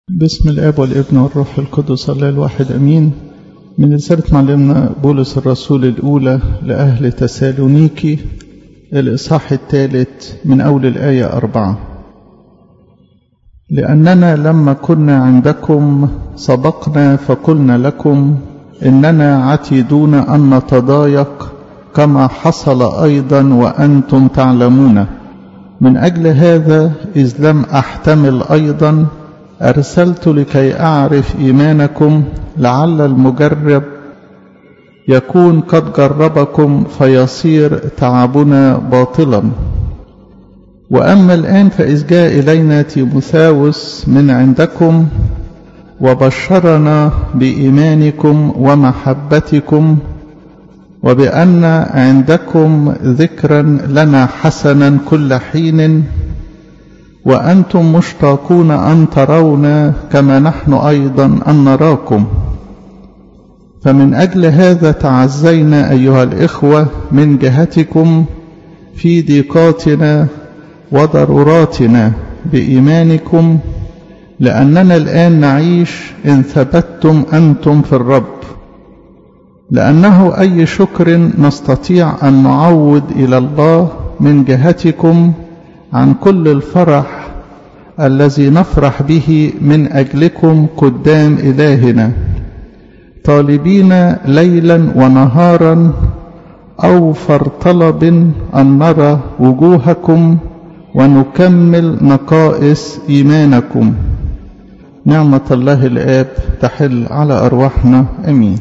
باسم الآب والابن والروح القدس الله الواحد أمين. من رسالة معلمنا بولس الرسول الأولى لأهل تسالونيكي الإصحاح 3 من أول الآية 4. لأننا لما كنا عندكم سبقنا فقلنا لكم إننا عتيدون أن نتضايق كما حصل أيضا وأنتم تعلمون. من أجل هذا إذ لم أحتمل أيضا أرسلت لكي أعرف إيمانكم لعل المجرب يكون قد جربكم فيصير تعبنا باطلا. وأما الآن فإذ جاء إلينا تيموثاوس من عندكم وبشرنا بإيمانكم ومحبتكم وبأن عندكم ذكرا لنا حسنا كل حين وأنتم مشتاقون أن ترونا كما نحن أيضا أن نراكم. فمن أجل هذا تعزينا أيها الإخوة من جهتكم في ضيقاتنا وضروراتنا بإيمانكم، لأننا الآن نعيش إن ثبتتم أنتم في الرب. لأنه أي شكر نستطيع أن نعود إلى الله من جهتكم عن كل الفرح الذي نفرح به من أجلكم قدام إلهنا، طالبين ليلا ونهارا أوفر طلب أن نرى وجوهكم ونكمل نقائص إيمانكم. نعمة الله الآب تحل على أرواحنا أمين.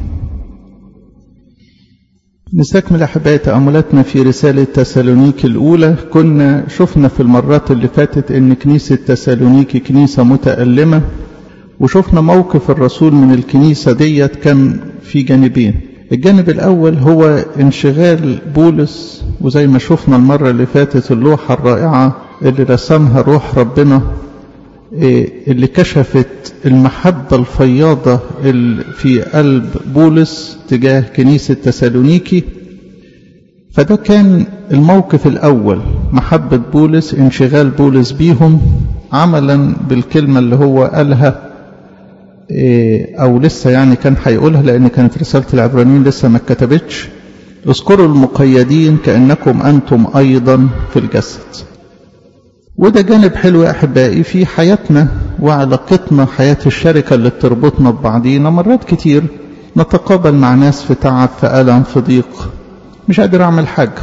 نستكمل أحبائي تأملاتنا في رسالة تسالونيكي الأولى. كنا شفنا في المرات اللي فاتت أن كنيسة تسالونيكي كنيسة متألمة، وشفنا موقف الرسول من الكنيسة ديت كان في جانبين. الجانب الأول هو انشغال بولس، وزي ما شفنا المرة اللي فاتت اللوحة الرائعة اللي رسمها روح ربنا اللي كشفت المحبة الفياضة اللي في قلب بولس تجاه كنيسة تسالونيكي. فده كان الموقف الأول، محبة بولس، انشغال بولس بيهم عملا بالكلمة اللي هو قالها أو لسه يعني كان هيقولها لأن كانت رسالة العبرانيين لسه ما اتكتبتش: اذكروا المقيدين كأنكم أنتم أيضا في الجسد. وده جانب حلو يا أحبائي في حياتنا وعلاقتنا، حياة الشركة اللي بتربطنا ببعضينا. مرات كتير نتقابل مع ناس في تعب، في ألم، في ضيق، مش قادر أعمل حاجة.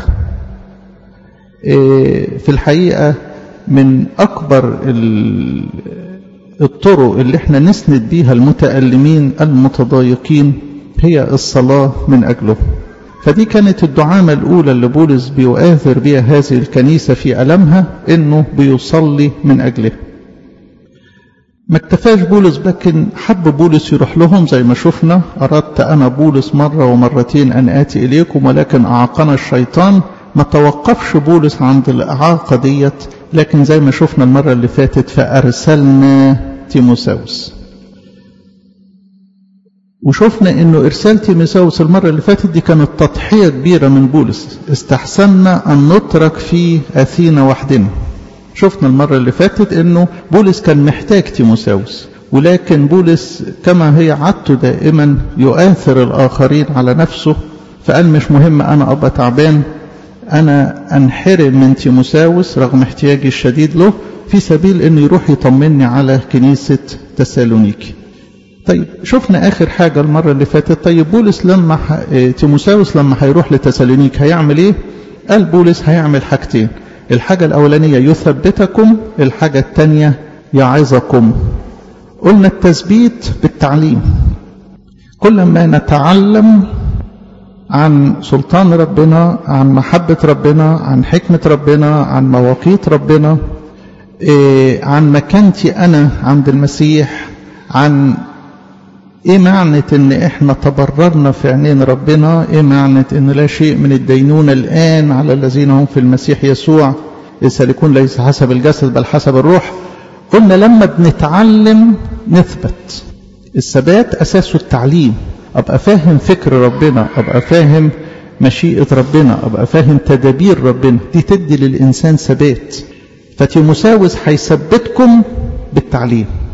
في الحقيقة من أكبر الطرق اللي احنا نسند بيها المتألمين المتضايقين هي الصلاة من أجله. فدي كانت الدعامة الأولى اللي بولس بيؤثر بها هذه الكنيسة في ألمها، إنه بيصلي من أجله. ما اكتفاش بولس، لكن حب بولس يروح لهم زي ما شفنا: أردت أنا بولس مرة ومرتين أن آتي إليكم ولكن أعاقنا الشيطان. ما توقفش بولس عند الإعاقة ديت، لكن زي ما شفنا المرة اللي فاتت فأرسلنا تيموثاوس. وشفنا انه ارسال تيموثاوس المرة اللي فاتت دي كانت تضحية كبيرة من بولس. استحسنا ان نترك في اثينا وحدنا. شفنا المرة اللي فاتت انه بولس كان محتاج تيموثاوس، ولكن بولس كما هي عادته دائما يؤثر الاخرين على نفسه، فقال مش مهم انا ابقى تعبان، انا انحرم من تيموثاوس رغم احتياجي الشديد له في سبيل انه يروح يطمني على كنيسة تسالونيكي. طيب شفنا آخر حاجة المرة اللي فاتت. طيب بولس لما تيموثاوس لما هيروح لتسالونيك هيعمل ايه؟ قال بولس هيعمل حاجتين: الحاجة الأولانية يثبتكم، الحاجة الثانية يعظكم. قلنا التثبيت بالتعليم. كل ما نتعلم عن سلطان ربنا، عن محبة ربنا، عن حكمة ربنا، عن مواقيت ربنا، عن مكانتي أنا عند المسيح، عن ايه معنى ان احنا تبررنا في عينين ربنا، ايه معنى ان لا شيء من الدينونة الآن على الذين هم في المسيح يسوع يسلكون ليس حسب الجسد بل حسب الروح. قلنا لما بنتعلم نثبت. الثبات أساسه التعليم، أبقى فاهم فكر ربنا، أبقى فاهم مشيئة ربنا، أبقى فاهم تدابير ربنا، دي تدي للإنسان ثبات. فتيموثاوس هيثبتكم بالتعليم.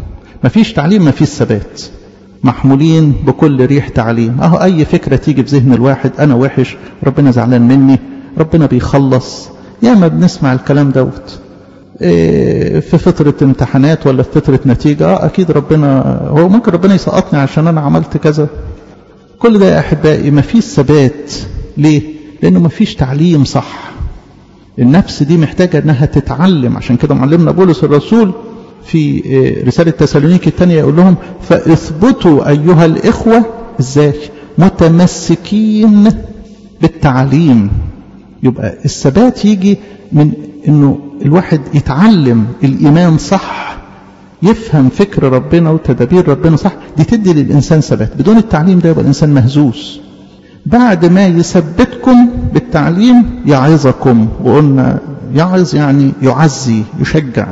مفيش تعليم مفيش ثبات. محمولين بكل ريح تعليم. اهو اي فكرة تيجي في ذهن الواحد، انا وحش، ربنا زعلان مني، ربنا بيخلص. ياما بنسمع الكلام دوت في فترة امتحانات ولا في فترة نتيجة. اكيد ربنا، هو ممكن ربنا يسقطني عشان انا عملت كذا. كل ده يا احبائي مفيش ثبات. ليه؟ لانه مفيش تعليم صح. النفس دي محتاجة انها تتعلم. عشان كده معلمنا بولس الرسول في رسالة تسالونيكي الثانية يقول لهم فاثبتوا أيها الإخوة ازاي؟ متمسكين بالتعليم. يبقى الثبات يجي من انه الواحد يتعلم الإيمان صح، يفهم فكر ربنا وتدابير ربنا صح. دي تدي للإنسان ثبات. بدون التعليم ده يبقى الإنسان مهزوز. بعد ما يثبتكم بالتعليم يعظكم. وقلنا يعظ يعني يعزي، يشجع.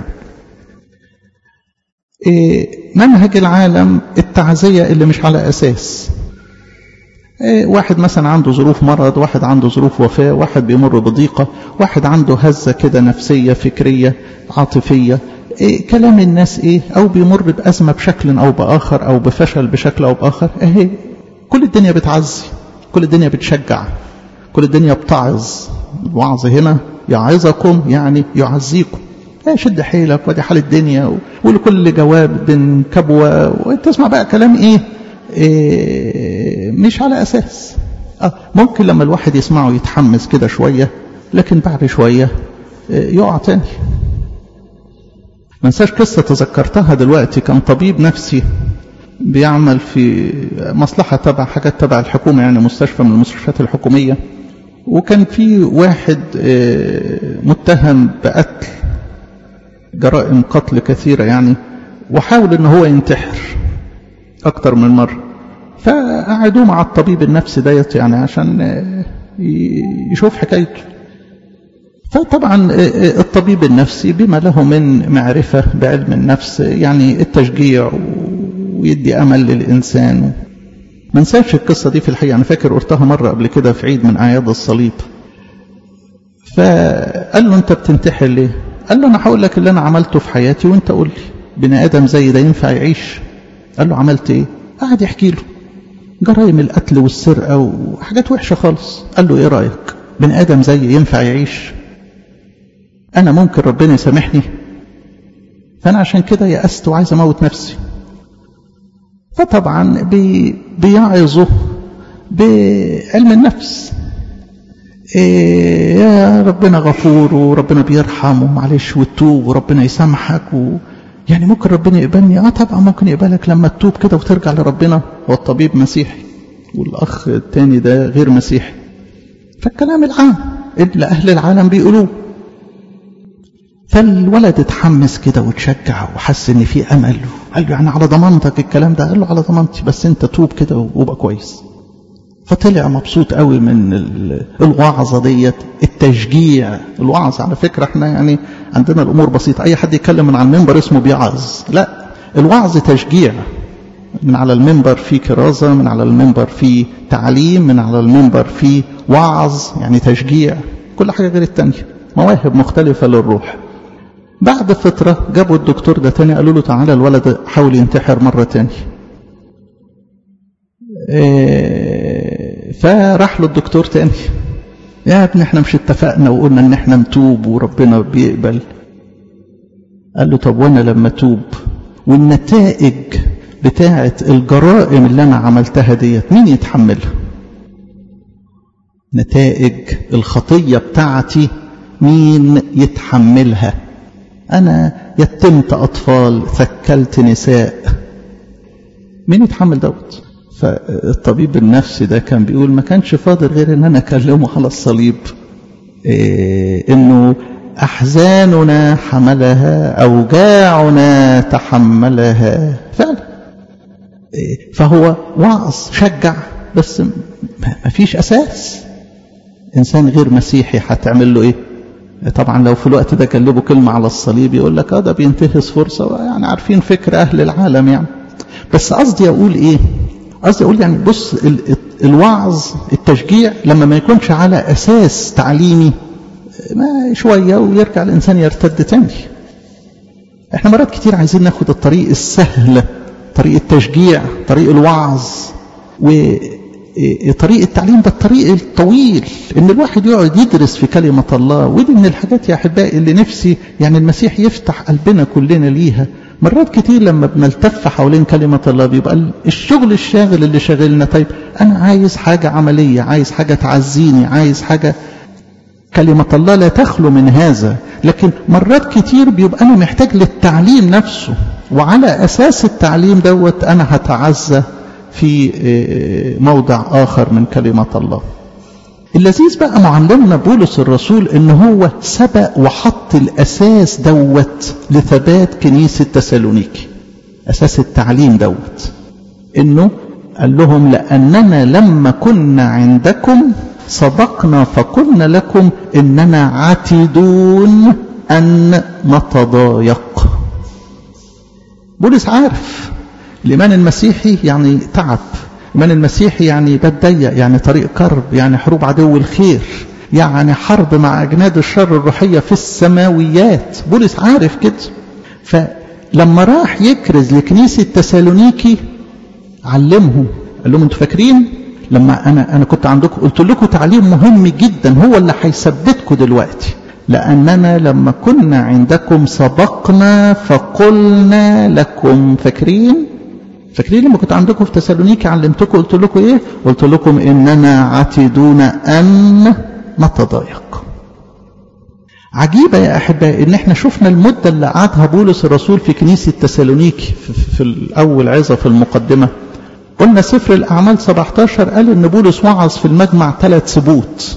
منهج العالم التعزية اللي مش على أساس. واحد مثلا عنده ظروف مرض، واحد عنده ظروف وفاة، واحد بيمر بضيقة، واحد عنده هزة كده نفسية فكرية عاطفية، كلام الناس أو بيمر بأزمة بشكل أو بآخر أو بفشل بشكل أو بآخر. كل الدنيا بتعزي، كل الدنيا بتشجع، كل الدنيا بتعظ. الوعظ هنا يعظكم يعني يعزيكم. شد حيلك ودي حال الدنيا، ولكل جواب كبوة. وتسمع بقى كلام مش على أساس. ممكن لما الواحد يسمعه يتحمس كده شوية، لكن بعد شوية يقع تاني. ما انساش قصة تذكرتها دلوقتي. كان طبيب نفسي بيعمل في مصلحة حاجات تبع الحكومة، يعني مستشفى من المستشفيات الحكومية. وكان في واحد متهم بقتل، جرائم قتل كثيرة يعني، وحاول ان هو ينتحر اكتر من مرة. فقعدوه مع الطبيب النفسي ديت يعني عشان يشوف حكايته. فطبعا الطبيب النفسي بما له من معرفة بعلم النفس يعني التشجيع ويدي امل للانسان. ما انساش القصة دي في الحقيقة. انا فاكر قلتها مرة قبل كده في عيد من اعياد الصليب. فقال له انت بتنتحر ليه؟ قال له انا هقول لك اللي انا عملته في حياتي وانت قول لي بني ادم زي ده ينفع يعيش؟ قال له عملت ايه؟ قعد يحكي له جرائم القتل والسرقه وحاجات وحشه خالص. قال له ايه رايك؟ بني ادم زي ينفع يعيش؟ انا ممكن ربنا يسامحني؟ فانا عشان كده يأست وعايز اموت نفسي. فطبعا بيعظه بعلم النفس. يا ربنا غفور وربنا بيرحم ومعلش وتوب وربنا يسامحك يعني ممكن ربنا يقبلني. طبعا ممكن يقبلك لما تتوب كده وترجع لربنا. والطبيب مسيحي والاخ التاني ده غير مسيحي. فالكلام العام اللي اهل العالم بيقولوه. فالولد اتحمس كده وتشجع وحس ان في امل. قال له يعني على ضمانتك الكلام ده؟ قال له على ضمانتي، بس انت توب كده وابقى كويس. فطلع مبسوط قوي من الوعظة ديت. التشجيع، الوعظ على فكرة احنا يعني عندنا الامور بسيطة. اي حد يتكلم من على المنبر اسمه بيعظ. لا، الوعظ تشجيع. من على المنبر في كرازة، من على المنبر في تعليم، من على المنبر في وعظ، يعني تشجيع. كل حاجة غير التانية، مواهب مختلفة للروح. بعد فترة جابوا الدكتور ده تاني، قالوا له تعالى الولد حاول ينتحر مرة تاني. فراح له الدكتور تاني. يا ابني احنا مش اتفقنا وقلنا ان احنا نتوب وربنا بيقبل؟ قال له طب وانا لما توب والنتائج بتاعة الجرائم اللي انا عملتها ديت مين يتحملها؟ نتائج الخطية بتاعتي مين يتحملها؟ انا يتمت اطفال، ثكلت نساء، مين يتحمل دوت؟ فالطبيب النفسي ده كان بيقول ما كانش فاضل غير ان انا اكلمه على الصليب. انه احزاننا حملها، اوجاعنا تحملها. فعلا فهو وعظ شجع، بس ما فيش اساس. انسان غير مسيحي هتعمل له ايه؟ طبعا لو في الوقت ده كلمه كلمة على الصليب يقول لك ده بينتهز فرصة. يعني عارفين فكر اهل العالم يعني. بس قصدي اقول ايه؟ قصدي اقول يعني بص، الوعظ التشجيع لما ما يكونش على اساس تعليمي ما شوية ويرجع الانسان يرتد تاني. احنا مرات كتير عايزين ناخد الطريق السهل، طريق التشجيع، طريق الوعظ، وطريق التعليم ده الطريق الطويل، ان الواحد يقعد يدرس في كلمة الله. ودي من الحاجات يا احبائي اللي نفسي يعني المسيح يفتح قلبنا كلنا ليها. مرات كتير لما بنلتف حوالين كلمة الله بيبقى الشغل الشاغل اللي شاغلنا. طيب أنا عايز حاجة عملية، عايز حاجة تعزيني، عايز حاجة. كلمة الله لا تخلو من هذا، لكن مرات كتير بيبقى أنا محتاج للتعليم نفسه، وعلى أساس التعليم دوت أنا هتعزى في موضع آخر من كلمة الله. اللذيذ بقى معلمنا بولس الرسول إن هو سبق وحط الأساس دوت لثبات كنيسة تسالونيكي. أساس التعليم دوت إنه قال لهم لأننا لما كنا عندكم سبقنا فقلنا لكم إننا عاتدون أن نتضايق. بولس عارف الإيمان المسيحي يعني تعب، الإيمان المسيحي يعني باب ضيق، يعني طريق كرب، يعني حروب عدو الخير، يعني حرب مع أجناد الشر الروحية في السماويات. بولس عارف كده. فلما راح يكرز لكنيسة تسالونيكي علمهم، قال لهم انتوا فاكرين لما أنا كنت عندكم قلت لكم تعليم مهم جدا هو اللي هيثبتكم دلوقتي. لأننا لما كنا عندكم سبقنا فقلنا لكم. فاكرين لما كنت عندكم في تسالونيكي علمتكم قلت لكم ايه؟ قلت لكم اننا عاتدون ان نتضايق. عجيبة يا أحبائي إن احنا شفنا المدة اللي قعدها بولس الرسول في كنيسة تسالونيكي في الأول عظة في المقدمة. قلنا سفر الأعمال 17 قال إن بولس وعظ في المجمع 3 سبوت.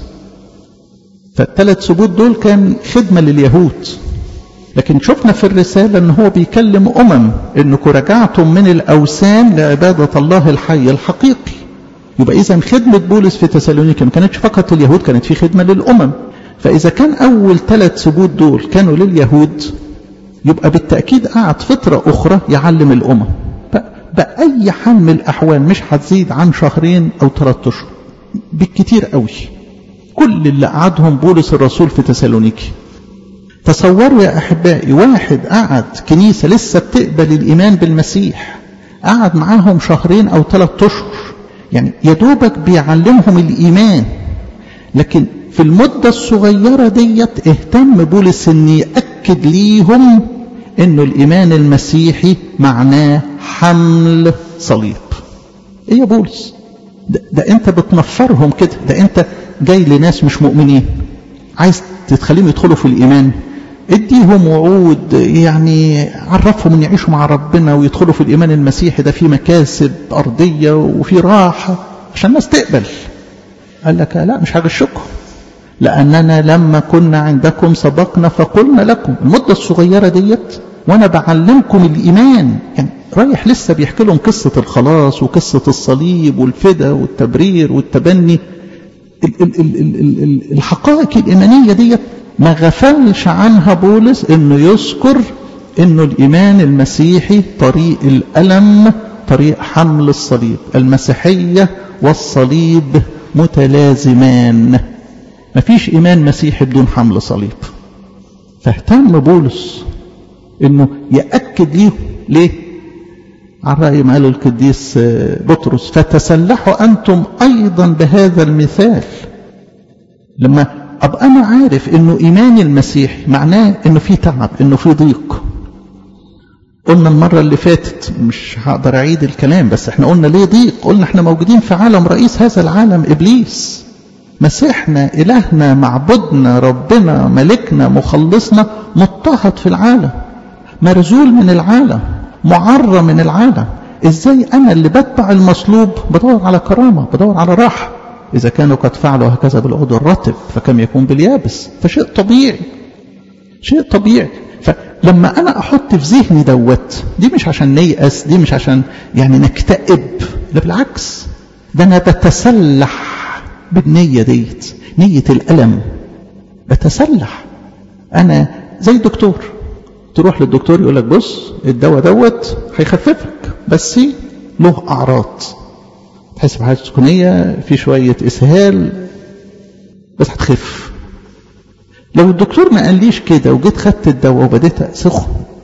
فال3 سبوت دول كان خدمة لليهود، لكن شفنا في الرسالة إن هو بيكلم إنكم رجعتم من الأوثان لعبادة الله الحي الحقيقي. يبقى إذن خدمة بولس في تسالونيكي ما كانتش فقط لليهود، كانت في خدمة للأمم. فإذا كان أول 3 سبوت دول كانوا لليهود، يبقى بالتأكيد قعد فترة أخرى يعلم الأمم. بأي حال من الأحوال مش هتزيد عن 2 أو 3 أشهر بالكتير قوي كل اللي قعدهم بولس الرسول في تسالونيكي. تصوروا يا أحبائي واحد قعد كنيسة لسه بتقبل الإيمان بالمسيح، قعد معاهم 2 أو 3 أشهر، يعني يدوبك بيعلمهم الإيمان. لكن في المدة الصغيرة ديت اهتم بولس ان يأكد ليهم انه الإيمان المسيحي معناه حمل صليب. ايه يا بولس ده انت بتنفرهم كده، ده انت جاي لناس مش مؤمنين عايز تخليهم يدخلوا في الإيمان. اديهم وعود، يعني عرفهم ان يعيشوا مع ربنا ويدخلوا في الإيمان المسيحي ده فيه مكاسب أرضية وفيه راحة عشان الناس تقبل. قال لك لا مش هغشكم، لأننا لما كنا عندكم سبقنا فقلنا لكم. المدة الصغيرة ديت وأنا بعلمكم الإيمان، يعني رايح لسه بيحكي لهم قصة الخلاص وقصة الصليب والفداء والتبرير والتبني. الحقائق الإيمانية ديت ما غفلش عنها بولس إنه يذكر إنه الإيمان المسيحي طريق الألم، طريق حمل الصليب. المسيحية والصليب متلازمان، مفيش إيمان مسيحي بدون حمل صليب. فاهتم بولس إنه يأكد ليه. ليه؟ على رأي ما قاله القديس بطرس فتسلحوا أنتم أيضا بهذا المثال. لما أبقى أنا عارف إنه إيمان المسيح معناه إنه في تعب، إنه في ضيق. قلنا المرة اللي فاتت، مش هقدر أعيد الكلام، بس احنا قلنا ليه ضيق. قلنا احنا موجودين في عالم رئيس هذا العالم إبليس. مسيحنا إلهنا معبودنا ربنا ملكنا مخلصنا مضطهد في العالم، مرزول من العالم، معرى من العالم. ازاي انا اللي بتبع المصلوب بدور على كرامة، بدور على راحة؟ اذا كانوا قد فعلوا هكذا بالعود الرطب فكم يكون باليابس. فشيء طبيعي، شيء طبيعي. فلما انا احط في ذهني دوت، دي مش عشان نيأس، دي مش عشان يعني نكتئب، لا بالعكس، ده انا بتسلح بالنية ديت، نية الألم. بتسلح. أنا زي الدكتور، تروح للدكتور يقول لك بص الدواء دوت هيخففك بس له أعراض، تحس بحاجة سكونية، في شوية إسهال، بس هتخف. لو الدكتور ما قاليش كده وجيت خدت الدواء وبديت سخن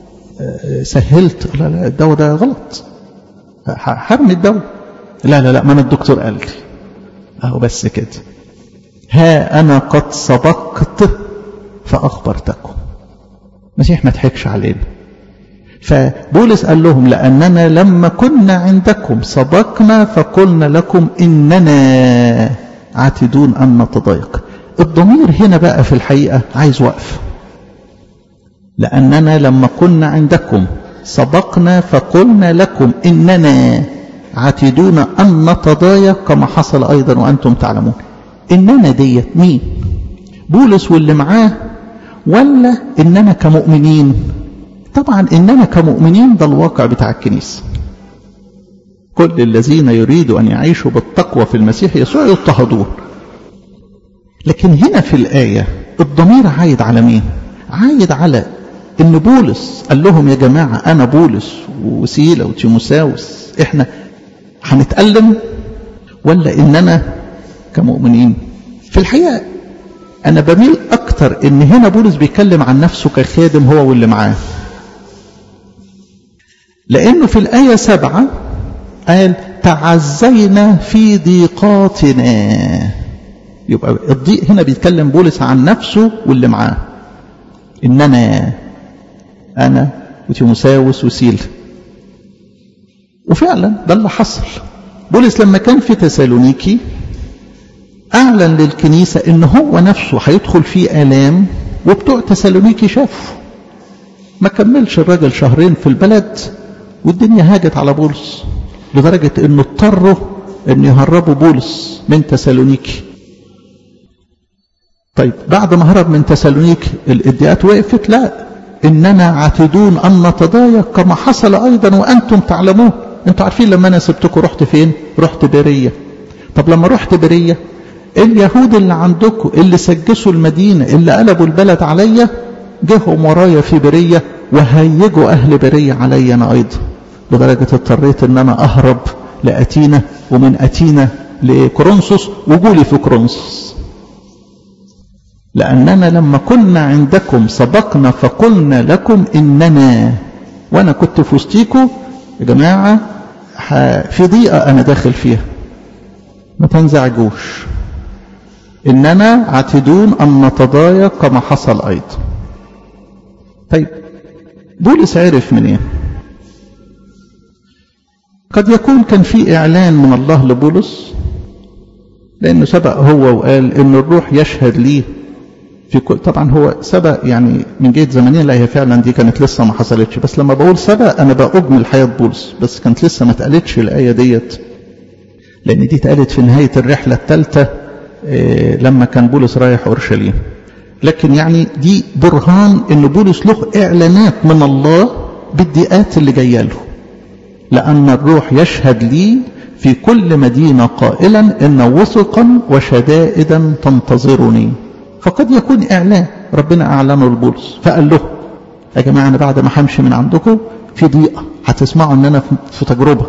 سهلت، لا لا الدواء ده غلط، هرمي الدواء، لا لا لا ما أنا الدكتور قال لي أهو بس كده. ها أنا قد سبقت فأخبرتكم. المسيح ما تحكش علينا. فبولس قال لهم لأننا لما كنا عندكم سبقنا فقلنا لكم إننا عاتدون أن نتضايق. الضمير هنا بقى في الحقيقة عايز وقف. لأننا لما كنا عندكم سبقنا فقلنا لكم إننا عاتدون أن نتضايق كما حصل أيضا وأنتم تعلمون. إننا ديت مين؟ بولس واللي معاه ولا إننا كمؤمنين؟ طبعا إننا كمؤمنين ده الواقع بتاع الكنيسة. كل الذين يريدوا أن يعيشوا بالتقوى في المسيح يسوع يضطهدون. لكن هنا في الآية الضمير عايد على مين؟ عايد على إن بولس قال لهم يا جماعة أنا بولس وسيلة وتيموساوس إحنا هنتألم، ولا إننا كمؤمنين؟ في الحقيقة أنا بميل أكتر إن هنا بولس بيتكلم عن نفسه كخادم هو واللي معاه، لأنه في الآية 7 قال تعزينا في ضيقاتنا. يبقى الضيق هنا بيتكلم بولس عن نفسه واللي معاه، إننا أنا وتيموساوس وسيل. وفعلا ده اللي حصل. بولس لما كان في تسالونيكي أعلن للكنيسة إن هو نفسه هيدخل في آلام، وبتوع تسالونيكي شافوا. ما كملش الراجل شهرين في البلد والدنيا هاجت على بولس، لدرجة إنه اضطروا إن يهربوا بولس من تسالونيكي. طيب بعد ما هرب من تسالونيكي الإديات وقفت؟ لا، إننا عاتدون أن نتضايق كما حصل أيضا وأنتم تعلمون. أنتوا عارفين لما أنا سبتكم رحت فين؟ رحت بيرية. طب لما رحت بيرية اليهود اللي عندكم اللي سجسوا المدينة اللي قلبوا البلد عليا جهم ورايا في بيرية وهيجوا أهل بيرية عليا أنا أيضا، لدرجة اضطريت أن أنا أهرب لأتينا، ومن أتينا لكورنثوس وجولي في كورنثوس. لأننا لما كنا عندكم سبقنا فقلنا لكم إننا، وأنا كنت في وسطيكم يا جماعة في ضيقة أنا داخل فيها، ما تنزعجوش، إننا عاتدون أن نتضايق كما حصل أيضا. طيب بولس عرف من إيه؟ قد يكون كان في إعلان من الله لبولس، لأنه سبق هو وقال إن الروح يشهد لي في كل. طبعا هو سبق يعني من جهة زمنية، لا هي فعلا دي كانت لسه ما حصلتش، بس لما بقول سبق أنا بأجمل حياة بولس، بس كانت لسه ما اتقالتش الآية ديت، لأن دي اتقالت في نهاية الرحلة الثالثة لما كان بولس رايح أورشليم. لكن يعني دي برهان إن بولس له إعلانات من الله بالضيقات اللي جايه له. لأن الروح يشهد لي في كل مدينة قائلا إن وثقا وشدائدا تنتظرني. فقد يكون إعلان ربنا أعلنه لبولس، فقال له يا جماعة أنا بعد ما همشي من عندكم في ضيقة، هتسمعوا أن أنا في تجربة.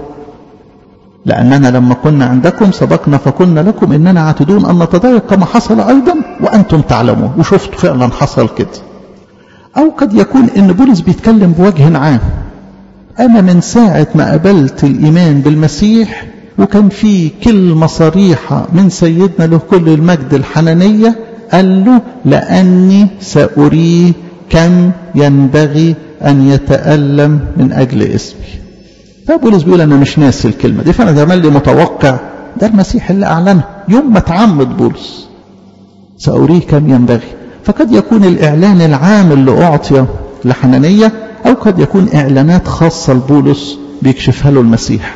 لأننا لما كنا عندكم سبقنا فقلنا لكم إننا عاتدون أن نتضايق كما حصل أيضا وأنتم تعلمون. وشفتوا فعلا حصل كده. أو قد يكون إن بولس بيتكلم بوجه عام، أنا من ساعة ما قبلت الإيمان بالمسيح وكان في كلمة صريحة من سيدنا له كل المجد الحنانية، قال له لأني سأريه كم ينبغي أن يتألم من أجل اسمي. فبولس بيقول أنا مش ناسي الكلمة دي، فأنا زمان لي متوقع ده المسيح اللي أعلنها يوم ما تعمد بولس، سأريه كم ينبغي. فقد يكون الإعلان العام اللي أعطي لحنانية، أو قد يكون إعلانات خاصة لبولس بيكشفها له المسيح.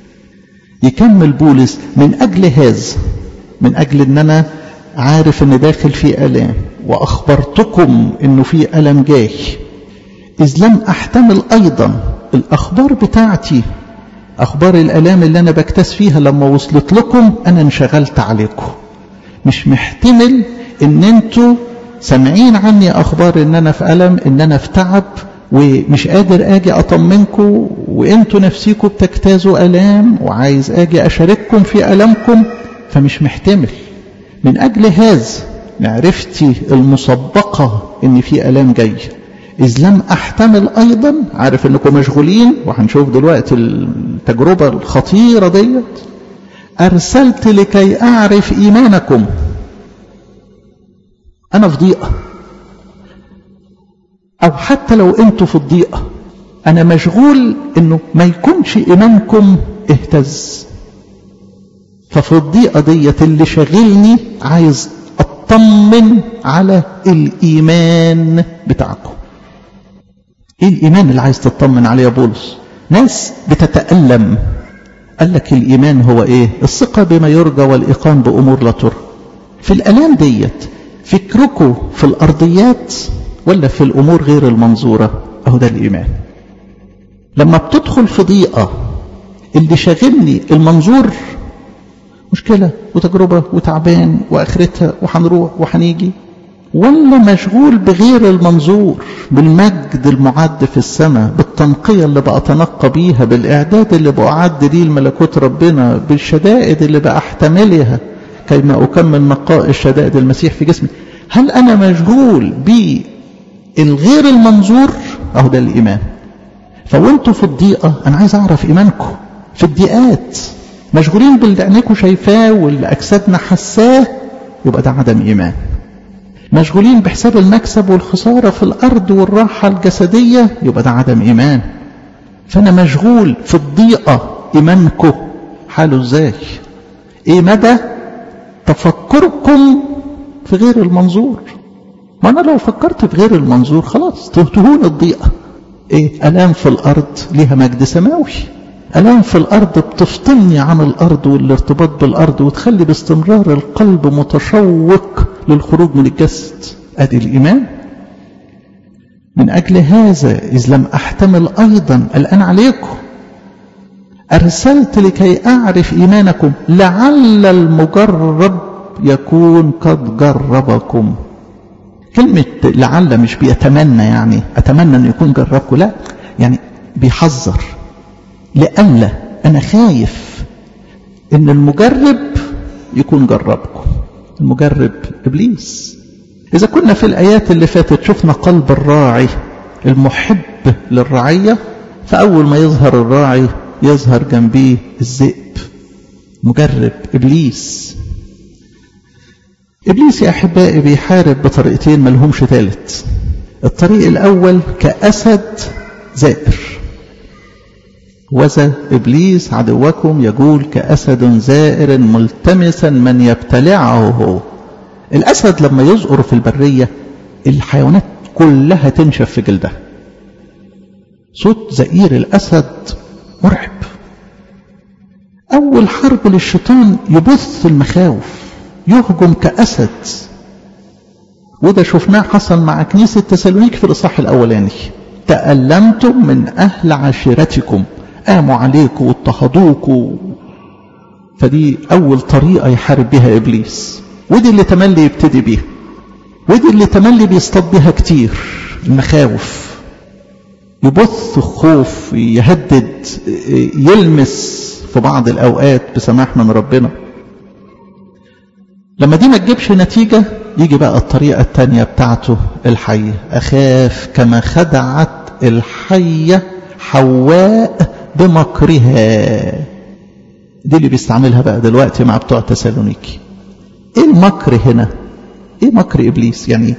يكمل بولس من أجل هذا، من أجل أن أنا عارف أن داخل في ألام، وأخبرتكم أنه في ألم جاي، إذ لم أحتمل أيضا الأخبار بتاعتي، أخبار الألام اللي أنا بكتس فيها لما وصلت لكم أنا انشغلت عليكم. مش محتمل أن أنتوا سمعين عني أخبار أن أنا في ألم، أن أنا في تعب، ومش قادر أجي أطمنكم، وأنتوا نفسيكم بتجتازوا ألام وعايز أجي أشارككم في ألمكم، فمش محتمل. من أجل هذا معرفتي المسبقة أن في ألام جاي، إذ لم أحتمل أيضا، عارف أنكم مشغولين وهنشوف دلوقتي التجربة الخطيرة ديت، أرسلت لكي أعرف إيمانكم. أنا في ضيقة، أو حتى لو أنتوا في الضيقة، أنا مشغول أنه ما يكونش إيمانكم اهتز. ففي الضيقة ديت اللي شغلني عايز أطمن على الإيمان بتاعكم. إيه الإيمان اللي عايز تطمن عليه يا بولس؟ ناس بتتألم. قال لك الإيمان هو إيه؟ الثقة بما يرجى والإيقان بأمور لا ترى. في الآلام ديت فكركم في الأرضيات ولا في الأمور غير المنظورة؟ أهو ده الإيمان. لما بتدخل في ضيقة اللي شاغلني المنظور، مشكلة وتجربة وتعبان وآخرتها وحنروح وحنيجي، ولا مشغول بغير المنظور، بالمجد المعد في السماء، بالتنقية اللي بأتنقى بيها، بالإعداد اللي بأعد ليه الملكوت ربنا، بالشدائد اللي بأحتملها كيما أكمل نقاء الشدائد المسيح في جسمي. هل أنا مشغول بالغير المنظور؟ أهو ده الإيمان. فوانتوا في الضيقة أنا عايز أعرف إيمانكم. في الضيقات مشغولين باللي عينيكم شايفاه واللي أجسادنا حساه، يبقى ده عدم إيمان. مشغولين بحساب المكسب والخسارة في الأرض والراحة الجسدية، يبقى ده عدم إيمان. فأنا مشغول في الضيقة، إيمانكم حاله إزاي؟ إيه مدى تفكركم في غير المنظور؟ ما أنا لو فكرت في غير المنظور خلاص تهون الضيقة. إيه؟ ألام في الأرض ليها مجد سماوي. ألام في الأرض بتفطمني عن الأرض والارتباط بالأرض، وتخلي باستمرار القلب متشوق للخروج من الجسد. أدي الإيمان. من أجل هذا إذ لم أحتمل أيضا الآن عليكم أرسلت لكي أعرف إيمانكم، لعل المجرب يكون قد جربكم. كلمة لعل مش بيتمنى يعني أتمنى أن يكون جربكم، لا، يعني بيحذر. لألا أنا خايف إن المجرب يكون جربكم. المجرب إبليس. إذا كنا في الآيات اللي فاتت شفنا قلب الراعي المحب للرعية، فأول ما يظهر الراعي يظهر جنبيه الذئب. مجرب إبليس. إبليس يا أحبائي بيحارب بطريقتين ملهمش ثالث. الطريق الأول كأسد زائر. وذا إبليس عدوكم يجول كأسد زائر ملتمسا من يبتلعه. الأسد لما يزقر في البرية الحيوانات كلها تنشف في جلدها. صوت زئير الأسد مرعب. أول حرب للشيطان يبث المخاوف، يهجم كأسد. وده شفناه حصل مع كنيسة تسالونيك في الإصحاح الأولاني. تألمتم من أهل عشيرتكم، قاموا عليكم واضطهدوكم. فدي أول طريقة يحارب بها إبليس، ودي اللي تملي يبتدي بيها، ودي اللي تملي بيصطاد بيها كتير. المخاوف، يبث خوف، يهدد، يلمس في بعض الأوقات بسماح من ربنا. لما دي ما تجيبش نتيجة يجي بقى الطريقة التانية بتاعته الحية. أخاف كما خدعت الحية حواء بمكرها. دي اللي بيستعملها بقى دلوقتي مع بتوع تسالونيكي. ايه المكر هنا؟ ايه مكر إبليس؟ يعني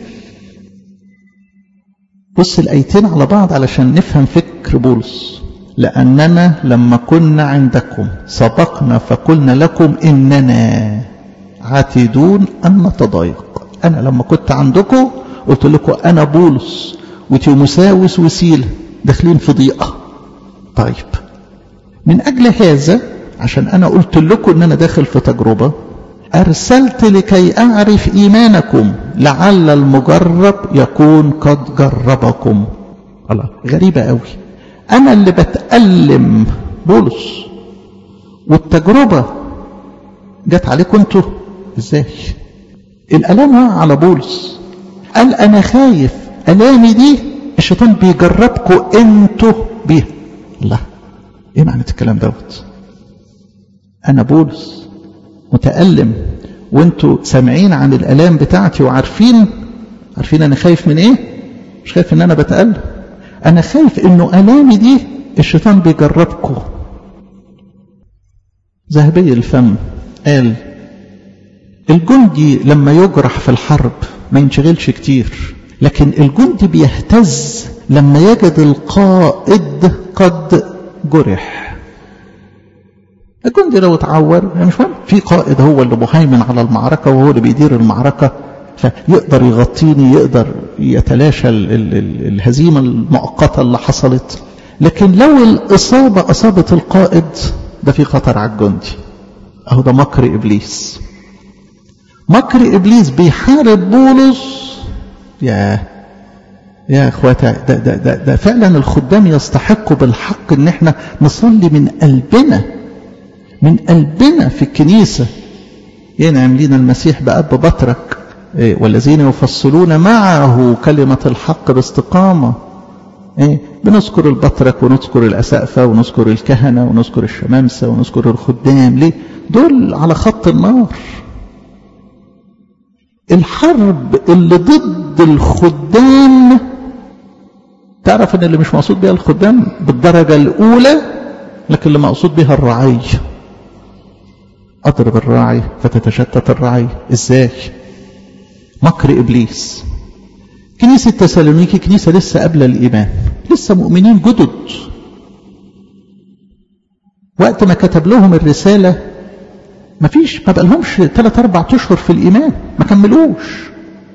بص الآيتين على بعض علشان نفهم فكر بولس. لأننا لما كنا عندكم سبقنا فقلنا لكم إننا عاتدون أن نتضايق. أنا لما كنت عندكم قلت لكم أنا بولس وتيموساوس وسيلة داخلين في ضيقة. طيب من أجل هذا عشان أنا قلت لكم أن أنا داخل في تجربة، أرسلت لكي أعرف إيمانكم لعل المجرب يكون قد جربكم. الله، غريبة قوي. أنا اللي بتألم بولس والتجربة جت عليكم انتوا ازاي؟ الألام وقع على بولس. قال أنا خايف ألامي دي الشيطان بيجربكم انتوا بيها. لا، ايه معنى الكلام دوت؟ أنا بولس متألم وانتوا سامعين عن الألام بتاعتي وعارفين أنا خايف من ايه؟ مش خايف ان انا بتألم، انا خايف انه الامي دي الشيطان بيجربكم. ذهبي الفم قال الجندي لما يجرح في الحرب ما ينشغلش كتير، لكن الجندي بيهتز لما يجد القائد قد جرح. الجندي لو اتعور مش مهم، في قائد هو اللي مهيمن على المعركة وهو اللي بيدير المعركة، فيقدر يغطيني، يقدر يتلاشى الهزيمة المؤقتة اللي حصلت. لكن لو الإصابة أصابت القائد ده في خطر على الجندي. أهو ده مكر إبليس. مكر إبليس بيحارب بولس. يا اخواتي، ده فعلا الخدام يستحقوا بالحق ان احنا نصلي من قلبنا في الكنيسة. ينعم لنا المسيح بأب بطرك والذين يفصلون معه كلمة الحق باستقامة. بنذكر البطرك ونذكر الأسقفة ونذكر الكهنة ونذكر الشمامسة ونذكر الخدام. ليه؟ دول على خط النار. الحرب اللي ضد الخدام، تعرف ان اللي مش مقصود بها الخدام بالدرجة الأولى، لكن اللي مقصود بها الرعية. أضرب الراعي فتتشتت الرعية. إزاي؟ مكر إبليس. كنيسة تسالونيكي كنيسة لسه قبل الإيمان، لسه مؤمنين جدد. وقت ما كتب لهم الرسالة ما بقالهمش 3-4 أشهر في الإيمان، ما كملوش.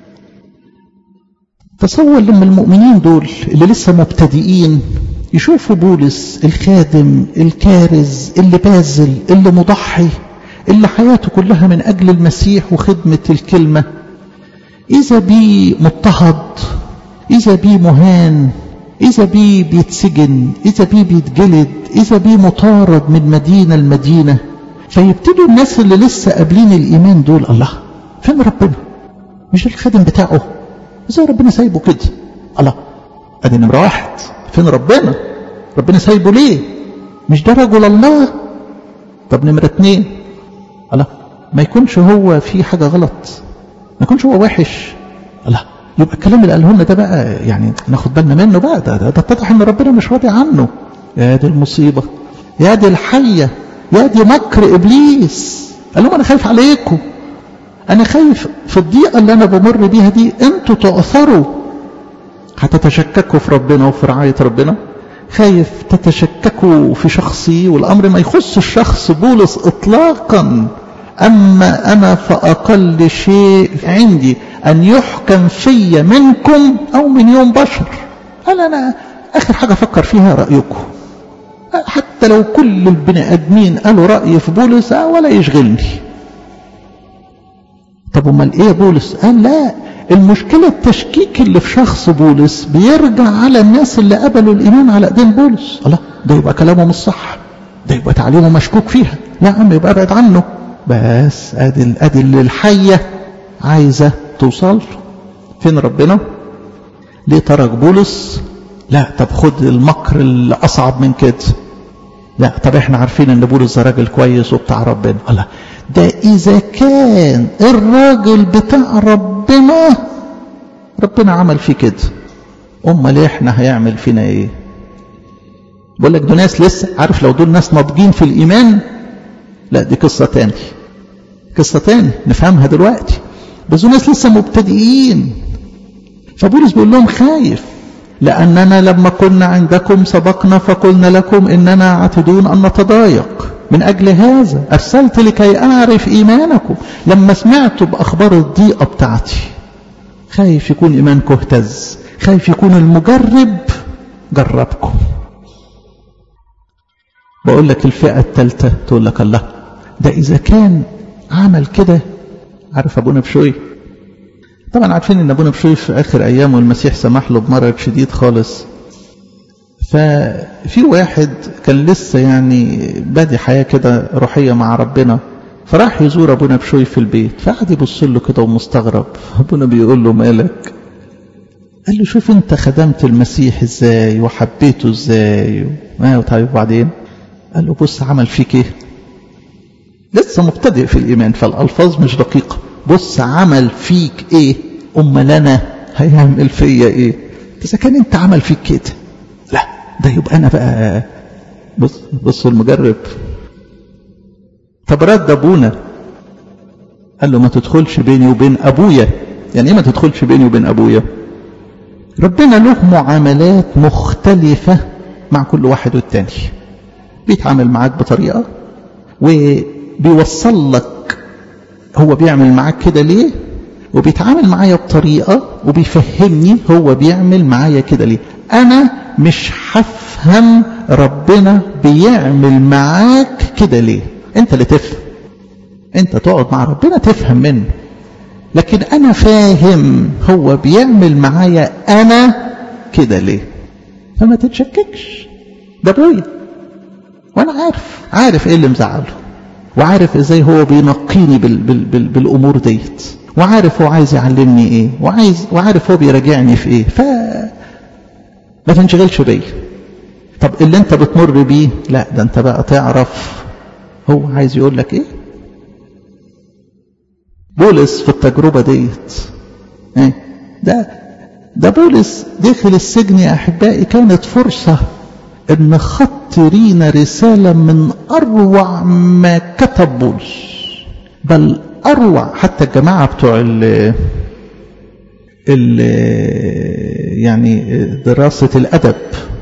تصور لما المؤمنين دول اللي لسه مبتدئين يشوفوا بولس الخادم الكارز اللي باذل اللي مضحي اللي حياته كلها من أجل المسيح وخدمة الكلمة، إذا بيه مضطهد، إذا بيه مهان، إذا بيه بيتسجن، إذا بيه بيتجلد، إذا بيه مطارد من مدينة لمدينة. فيبتدوا الناس اللي لسه قابلين الإيمان دول، الله فين ربنا؟ مش الخادم بتاعه، ازاي ربنا سايبه كده؟ الله، ادي نمرة 1. فين ربنا؟ ربنا سايبه ليه؟ مش ده رجل الله؟ طب نمرة 2، الله ما يكونش هو في حاجة غلط، ما يكونش هو وحش. الله، يبقى الكلام اللي قاله لنا ده بقى يعني ناخد بالنا منه بقى، ده اتضح ان ربنا مش راضي عنه. يا دي المصيبة، يا دي الحية، يا دي مكر إبليس. قال لهم أنا خايف عليكم، أنا خايف في الضيقة اللي أنا بمر بيها دي أنتوا تأثروا، هتتشككوا في ربنا وفي رعاية ربنا. خايف تتشككوا في شخصي، والأمر ما يخص الشخص بولس إطلاقا. أما أنا فأقل شيء عندي أن يحكم في منكم أو من يوم بشر. قال أنا آخر حاجة أفكر فيها رأيكم، حتى لو كل البني آدمين قالوا رأي في بولس ولا يشغلني. طب امال ايه يا بولس؟ قال لا، المشكلة التشكيك اللي في شخص بولس بيرجع على الناس اللي قبلوا الإيمان على ايدين بولس. الله، ده يبقى كلامه مش صح، ده يبقى تعليمه مشكوك فيها، لا عم يبقى ابعد عنه. بس ادي اللي الحية عايزة توصل. فين ربنا؟ ليه ترك بولس؟ لا، طب خد المكر اللي أصعب من كده. لا، طب احنا عارفين ان بولس ده راجل كويس وبتاع ربنا. الله، ده إذا كان الراجل بتاع ربنا عمل فيه كده، امال احنا هيعمل فينا ايه؟ بقول لك دول ناس لسه، عارف لو دول ناس ناضجين في الإيمان، لا دي قصة تاني نفهمها دلوقتي. بس دول ناس لسه مبتدئين. فبولس بيقول لهم خايف، لأننا لما كنا عندكم سبقنا فقلنا لكم إننا عاتدون أن نتضايق. من أجل هذا أرسلت لكي أعرف إيمانكم لما سمعت بأخبار الضيقة بتاعتي. خايف يكون إيمانكم اهتز، خايف يكون المجرب جربكم. بقول لك الفئة الثالثة تقول لك الله، ده إذا كان عمل كده. عارف أبونا بشوي؟ طبعا عارفين ان ابونا بشوي في اخر ايامه المسيح سمح له بمرض شديد خالص. ففي واحد كان لسه يعني بادي حياة كده روحية مع ربنا، فراح يزور ابونا بشوي في البيت، فقعد يبص له كده ومستغرب. ابونا بيقول له مالك؟ قال له شوف انت خدمت المسيح ازاي وحبيته ازاي. طيب وبعدين؟ قال له بص عمل فيك ايه. لسه مبتدئ في الايمان فالالفاظ مش دقيقة. بص عمل فيك ايه، امال انا هيعمل فيا ايه. إذا كان أنت عمل فيك كده، لا ده يبقى أنا بقى. بصوا المجرب. طب رد أبونا قال له ما تدخلش بيني وبين أبويا. يعني إيه ما تدخلش بيني وبين أبويا؟ ربنا له معاملات مختلفة مع كل واحد والتاني. بيتعامل معاك بطريقة وبيوصل لك هو بيعمل معاك كده ليه، وبيتعامل معايا بطريقة وبيفهمني هو بيعمل معايا كده ليه. أنا مش هفهم ربنا بيعمل معاك كده ليه، أنت اللي تفهم. أنت تقعد مع ربنا تفهم منه، لكن أنا فاهم هو بيعمل معايا أنا كده ليه. فما تتشككش، ده أبويا وأنا عارف إيه اللي مزعله، وعارف إزاي هو بينقيني بالأمور ديت، وعارف هو عايز يعلمني إيه، وعارف هو بيراجعني في إيه. ما تنشغلش بيا. طب اللي أنت بتمر بيه، لا ده أنت بقى تعرف هو عايز يقول لك إيه. بولس في التجربة ديت ده بولس داخل السجن يا أحبائي، كانت فرصة ان خط رينا رسالة من أروع ما كتب بولس، بل أروع. حتى الجماعة بتوع يعني دراسة الأدب،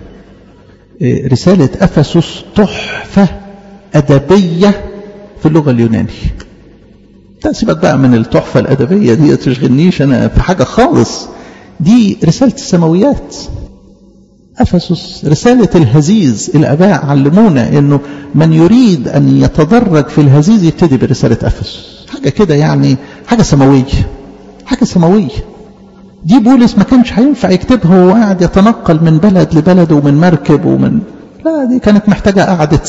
رسالة أفسس تحفة أدبية في اللغة اليونانية. سيبك بقى من التحفة الأدبية دي، تشغلنيش أنا في حاجة خالص. دي رسالة السماويات. أفسس رسالة الهزيز. الآباء علمونا أنه من يريد أن يتدرج في الهزيز يبتدي برسالة أفسس. حاجة كده يعني، حاجة سماوية. دي بولس ما كانش هينفع يكتبها وهو قاعد يتنقل من بلد لبلد ومن مركب لا، دي كانت محتاجة قعدة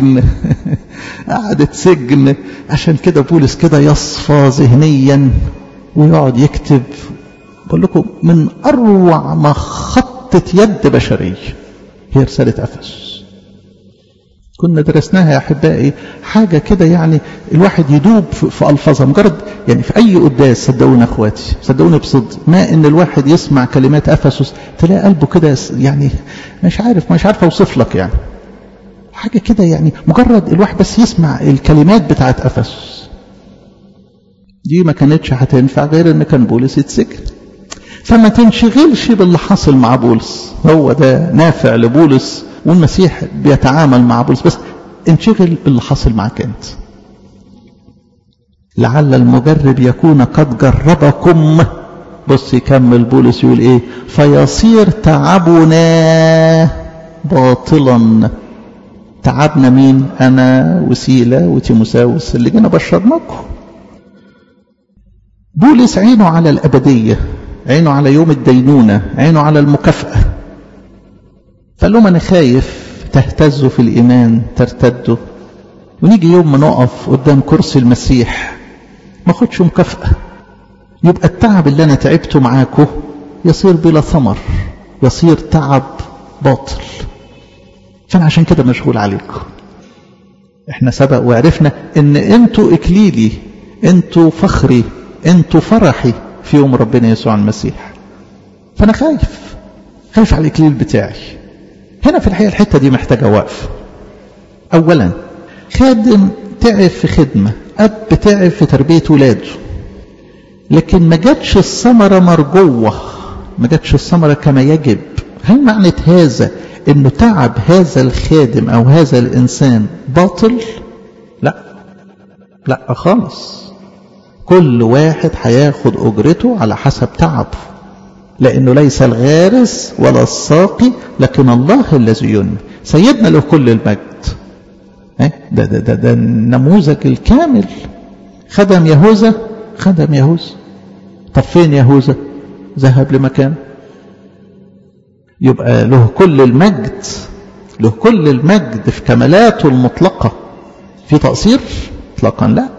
سجن. عشان كده بولس كده يصفى ذهنيا ويقعد يكتب. بقول لكم من أروع ما خطت يد بشرية هي رسالة أفسس. كنا درسناها يا أحبائي، حاجة كده يعني الواحد يدوب في ألفاظها. مجرد يعني في أي قداس، صدقوني أخواتي، صدقوني بصدق، ما إن الواحد يسمع كلمات أفسس تلاقي قلبه كده يعني مش عارف أوصف لك. يعني حاجة كده يعني مجرد الواحد بس يسمع الكلمات بتاعت أفسس دي ما كانتش هتنفع غير إن كان بولس يتسجن. فما تنشغلش باللي حاصل مع بولس، هو ده نافع لبولس والمسيح بيتعامل مع بولس، بس انشغل باللي حاصل معك انت. لعل المجرب يكون قد جربكم. بص يكمل بولس يقول ايه؟ فيصير تعبنا باطلا. تعبنا مين؟ انا وسيلة وتيموساوس اللي جينا بشرناكم. بولس عينه على الأبدية، عينه على يوم الدينونة، عينه على المكافأة. فقال لهم أنا خايف تهتزوا في الإيمان، ترتدوا، ونيجي يوم ما نقف قدام كرسي المسيح ما أخدش مكافأة، يبقى التعب اللي أنا تعبته معاكم يصير بلا ثمر، يصير تعب باطل. فأنا عشان كده مشغول عليكم. احنا سبق وعرفنا ان انتوا اكليلي، انتوا فخري، انتوا فرحي في يوم ربنا يسوع المسيح. فانا خايف على الاكليل بتاعي. هنا في الحقيقة الحتة دي محتاجة وقف. اولا خادم تعب في خدمة، اب تعب في تربية ولاده، لكن ما جاتش الثمرة مرجوة، ما جاتش الثمرة كما يجب. هل معنى هذا انه تعب هذا الخادم او هذا الانسان باطل؟ لا خالص. كل واحد هياخد اجرته على حسب تعبه، لانه ليس الغارس ولا الساقي لكن الله الذي ينمي. سيدنا له كل المجد. ده النموذج الكامل. خدم يهوذا. طب فين يهوذا؟ ذهب لمكان. يبقى له كل المجد في كمالاته المطلقة. في تقصير؟ اطلاقا لا.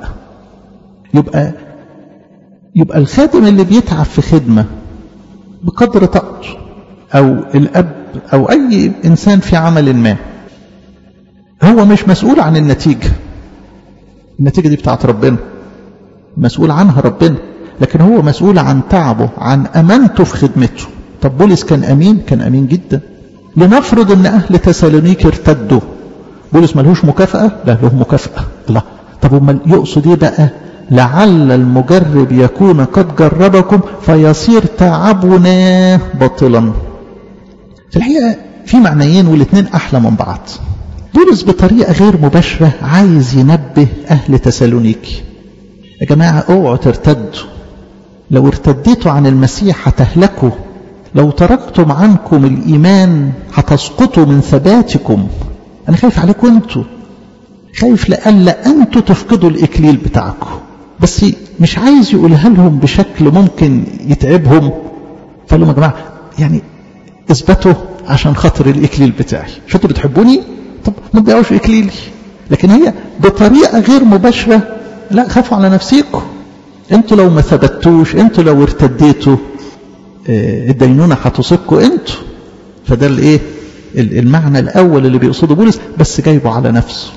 يبقى الخادم اللي بيتعب في خدمة بقدر طاقته، او الاب او اي انسان في عمل ما، هو مش مسؤول عن النتيجة دي بتاعت ربنا، مسؤول عنها ربنا، لكن هو مسؤول عن تعبه، عن امانته في خدمته. طب بولس كان أمين؟ كان أمين جدا. لنفرض أن أهل تسالونيك ارتدوا، بولس ملهوش مكافأة؟ لا، له مكافأة. الله، طب وما يقصد ايه بقى؟ لعل المجرب يكون قد جربكم فيصير تعبنا باطلا. في الحقيقة في معنيين والاثنين أحلى من بعض. بولس بطريقة غير مباشرة عايز ينبه أهل تسالونيكي، يا جماعة اوعوا ترتدوا، لو ارتديتوا عن المسيح هتهلكوا، لو تركتم عنكم الإيمان هتسقطوا من ثباتكم. أنا خايف عليكم أنتوا، خايف لألا أنتوا تفقدوا الإكليل بتاعكم. بس مش عايز يقولها لهم بشكل ممكن يتعبهم، فقال لهم يا جماعة يعني اثبتوا عشان خاطر الإكليل بتاعي، مش انتوا بتحبوني؟ طب ما تضيعوش إكليلي. لكن هي بطريقة غير مباشرة، لا، خافوا على نفسيكم، انتوا لو ما ثبتوش، انتوا لو ارتديتوا الدينونة هتصيبكم انتوا. فده الايه المعنى الاول اللي بيقصده بولس، بس جايبه على نفسه.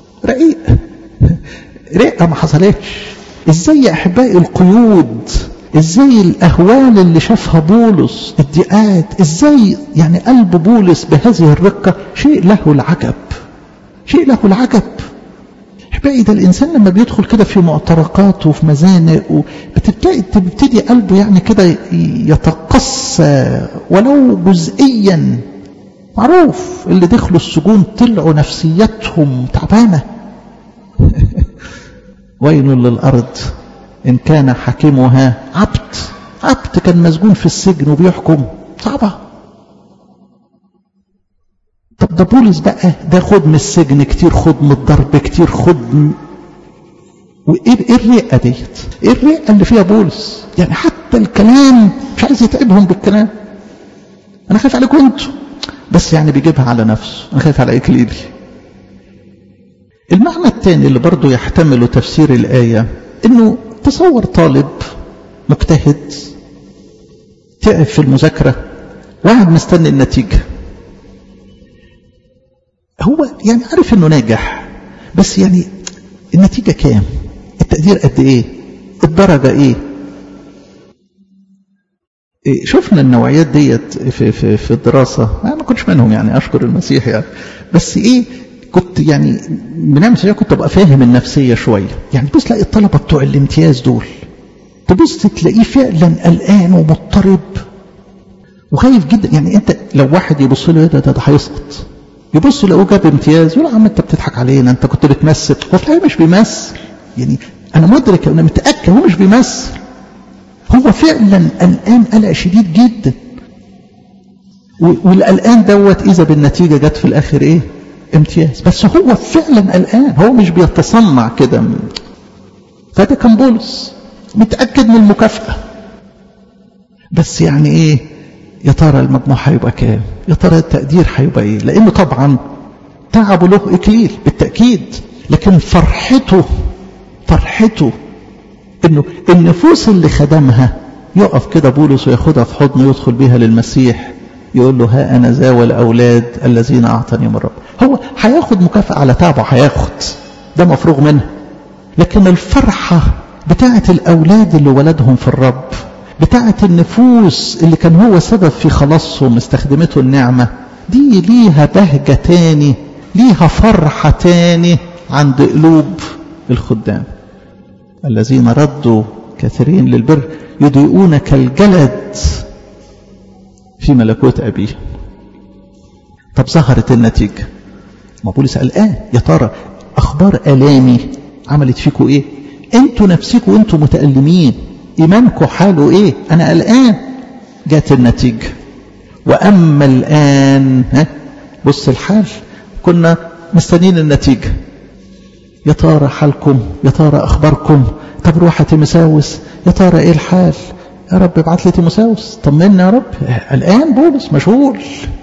رقة ما حصلتش. ازاي يا احبائي القيود، ازاي الاهوال اللي شافها بولس، الضيقات، ازاي يعني قلب بولس بهذه الرقة، شيء له العجب، شيء له العجب. احبائي ده الانسان لما بيدخل كده في معتركات وفي مزانق بتبتدي قلبه يعني كده يتقصى ولو جزئيا. معروف اللي دخلوا السجون طلعوا نفسيتهم تعبانة. ويل للأرض إن كان حاكمها عبد كان مسجون في السجن وبيحكم، صعبة. طب ده بولس بقى، ده خد من السجن كتير، خد من الضرب كتير، وايه الرقة ديت؟ ايه الرقة اللي فيها بولس؟ يعني حتى الكلام مش عايز يتعبهم بالكلام. انا خايف عليكم انتوا، بس يعني بيجيبها على نفسه، انا خايف على إكليلي. المعنى الثاني اللي برضو يحتمل تفسير الآية، انه تصور طالب مجتهد تعب في المذاكرة واحد مستني النتيجة، هو يعني عارف انه ناجح، بس يعني النتيجة كام؟ التقدير قد ايه؟ الدرجة ايه؟ شفنا النوعيات ديت في الدراسة. أنا ما كنتش منهم يعني، أشكر المسيح يعني، بس كنت يعني بنعمل شيء، كنت أبقى فاهم النفسية شوية. يعني بص تلاقي الطلبة بتوع الامتياز دول، تبص تلاقيه فعلا قلقان ومضطرب وخايف جدا. يعني أنت لو واحد يبص له ده هيسقط، يبص لو جاب امتياز يقول عم أنت بتضحك علينا، أنت كنت بتمثل. هو في الحقيقة مش بيمثل، يعني أنا مدرك، أنا متأكد هو مش بيمثل، هو فعلا قلقان قلق شديد جدا. والقلقان دوت إذا بالنتيجة جت في الآخر إيه؟ امتياز. بس هو فعلا قلقان، هو مش بيتصنع كده. فده كان بولس متأكد من المكافأة، بس يعني إيه؟ يا ترى المجموع هيبقى كام؟ يا ترى التقدير هيبقى إيه؟ لأنه طبعا تعبه له إكليل بالتأكيد، لكن فرحته إنه النفوس اللي خدمها يقف كده بولس وياخدها في حضنه ويدخل بيها للمسيح، يقول له ها أنا ذا والأولاد الذين أعطاني من رب. هو هياخد مكافأة على تعبه، هياخد، ده مفروغ منه. لكن الفرحة بتاعة الأولاد اللي ولدهم في الرب، بتاعة النفوس اللي كان هو سبب في خلاصهم استخدمته النعمة، دي ليها بهجة تاني، ليها فرحة تاني عند قلوب الخدام. الذين ردوا كثيرين للبر يضيئون كالجلد في ملكوت أبيه. طب ظهرت النتيجة، ما بولس قلقان، يا ترى أخبار آلامي عملت فيكم إيه؟ أنتوا نفسكم وأنتوا متألمين إيمانكم حاله إيه؟ أنا قلقان. جات النتيجة. وأما الآن بص الحال، كنا مستنين النتيجة، يا ترى حالكم، يا ترى أخباركم. طب روح تيموثاوس، يا ترى إيه الحال؟ يا رب ابعت لي تيموثاوس، طمنا يا رب. الآن بولس مشغول.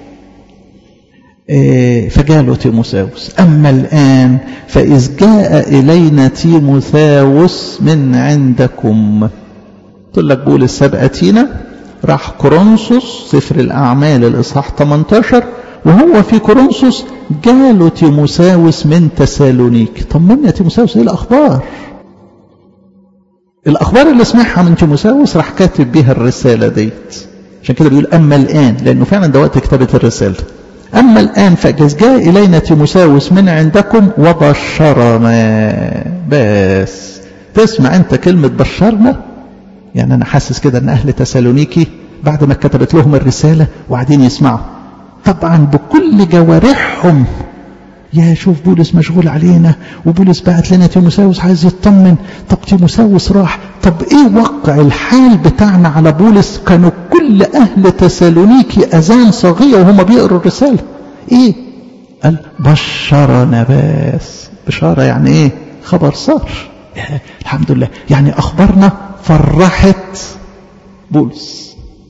فجاله تيموثاوس. أما الآن فإذ جاء إلينا تيموثاوس من عندكم. قلت لك بولس سبقتينا، راح كورنثوس، سفر الأعمال الإصحاح 18، وهو في كورنثوس جاله تيموثاوس من تسالونيك. طمنا يا تيموثاوس، ايه الأخبار؟ الأخبار اللي سمعها من تيموثاوس راح كاتب بيها الرسالة ديت. عشان كده بيقول أما الآن، لأنه فعلا ده وقت كتابة الرسالة. أما الآن فإذ جاء إلينا تيموثاوس من عندكم وبشرنا. بس تسمع أنت كلمة بشرنا، يعني أنا حاسس كده أن أهل تسالونيكي بعد ما كتبت لهم الرسالة وقاعدين يسمعوا طبعا بكل جوارحهم، يا شوف بولس مشغول علينا، وبولس بعت لنا تيموثاوس عايز يطمن، طب تيموثاوس راح، طب ايه وقع الحال بتاعنا على بولس؟ كانوا كل اهل تسالونيكي اذان صاغيه وهم بيقروا الرساله. ايه؟ قال بشرنا. بس بشاره يعني ايه؟ خبر صار، الحمد لله، يعني اخبارنا فرحت بولس.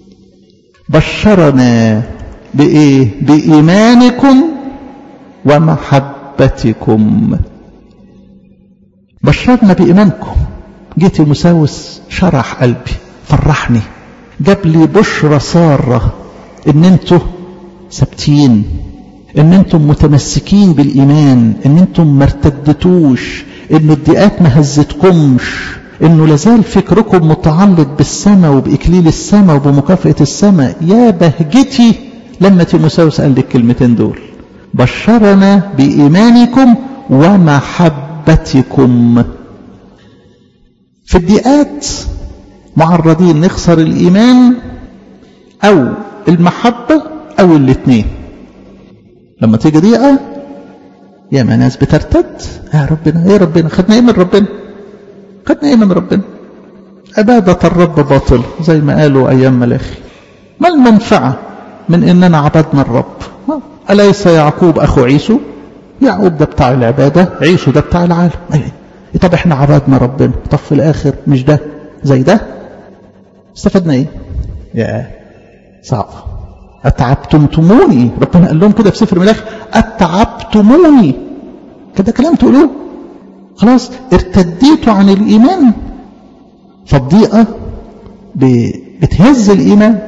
بشرنا بايه؟ بايمانكم ومحبتكم. بشرنا بإيمانكم. جيت تيموثاوس شرح قلبي، فرحني، جاب لي بشرى سارة ان انتوا ثابتين، ان انتم متمسكين بالإيمان، ان انتم ما ارتدتوش، ان الضيقات ما هزتكمش، انه لازال فكركم متعلق بالسماء وبإكليل السماء وبمكافأة السماء. يا بهجتي لما تيموثاوس قال لي الكلمتين دول، بشرنا بإيمانكم ومحبتكم. في الضيقات معرضين نخسر الإيمان أو المحبة أو الاثنين. لما تيجي ضيقة يا ما ناس بترتد، يا ربنا يا ربنا، خدنا ايه من ربنا؟ خدنا ايه من ربنا؟ عبادة الرب باطل زي ما قالوا أيام ملاخي. ما المنفعة من إننا عبدنا الرب؟ أليس يعقوب أخو عيسو؟ يعقوب ده بتاع العبادة، عيسو ده بتاع العالم. طب احنا عبدنا ربنا، طب في الآخر مش ده زي ده، استفدنا ايه؟ يا صعب. أتعبتموني، ربنا قال لهم كده في سفر ملاخي، أتعبتموني، كده كلام تقولوه، خلاص ارتديتوا عن الإيمان. فالضيقة بتهز الإيمان.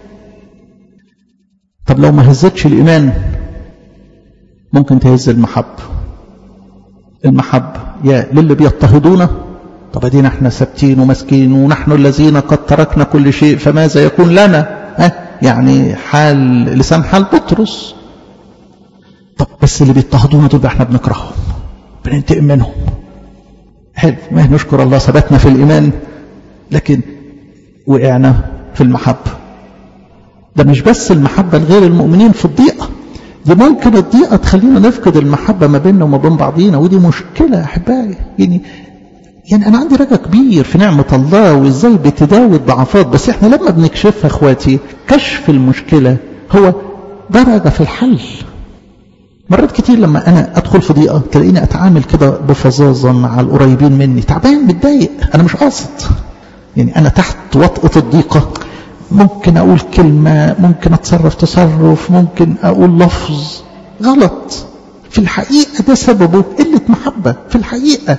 طب لو ما هزتش الإيمان ممكن تهز المحبة. المحبة يا للي بيضطهدونا، طب ادينا احنا ثابتين ومسكين، ونحن الذين قد تركنا كل شيء فماذا يكون لنا؟ يعني حال لسان حال بطرس. طب بس اللي بيضطهدونا دول احنا بنكرههم، بننتقم منهم. حلو، ما نشكر الله ثبتنا في الإيمان، لكن وقعنا في المحبة. ده مش بس المحبة لغير المؤمنين في الضيقة، دي ممكن الضيقة تخلينا نفقد المحبة ما بيننا وما بين بعضينا، ودي مشكلة يا أحبائي. يعني أنا عندي رجاء كبير في نعمة الله وإزاي بتداوي الضعفات، بس إحنا لما بنكشفها إخواتي، كشف المشكلة هو درجة في الحل. مرات كتير لما أنا أدخل في ضيقة تلاقيني أتعامل كده بفظاظة مع القريبين مني، تعبان متضايق، أنا مش قاصد، يعني أنا تحت وطأة الضيقة ممكن أقول كلمة، ممكن أتصرف تصرف، ممكن أقول لفظ غلط، في الحقيقة ده سببه قلة محبة في الحقيقة.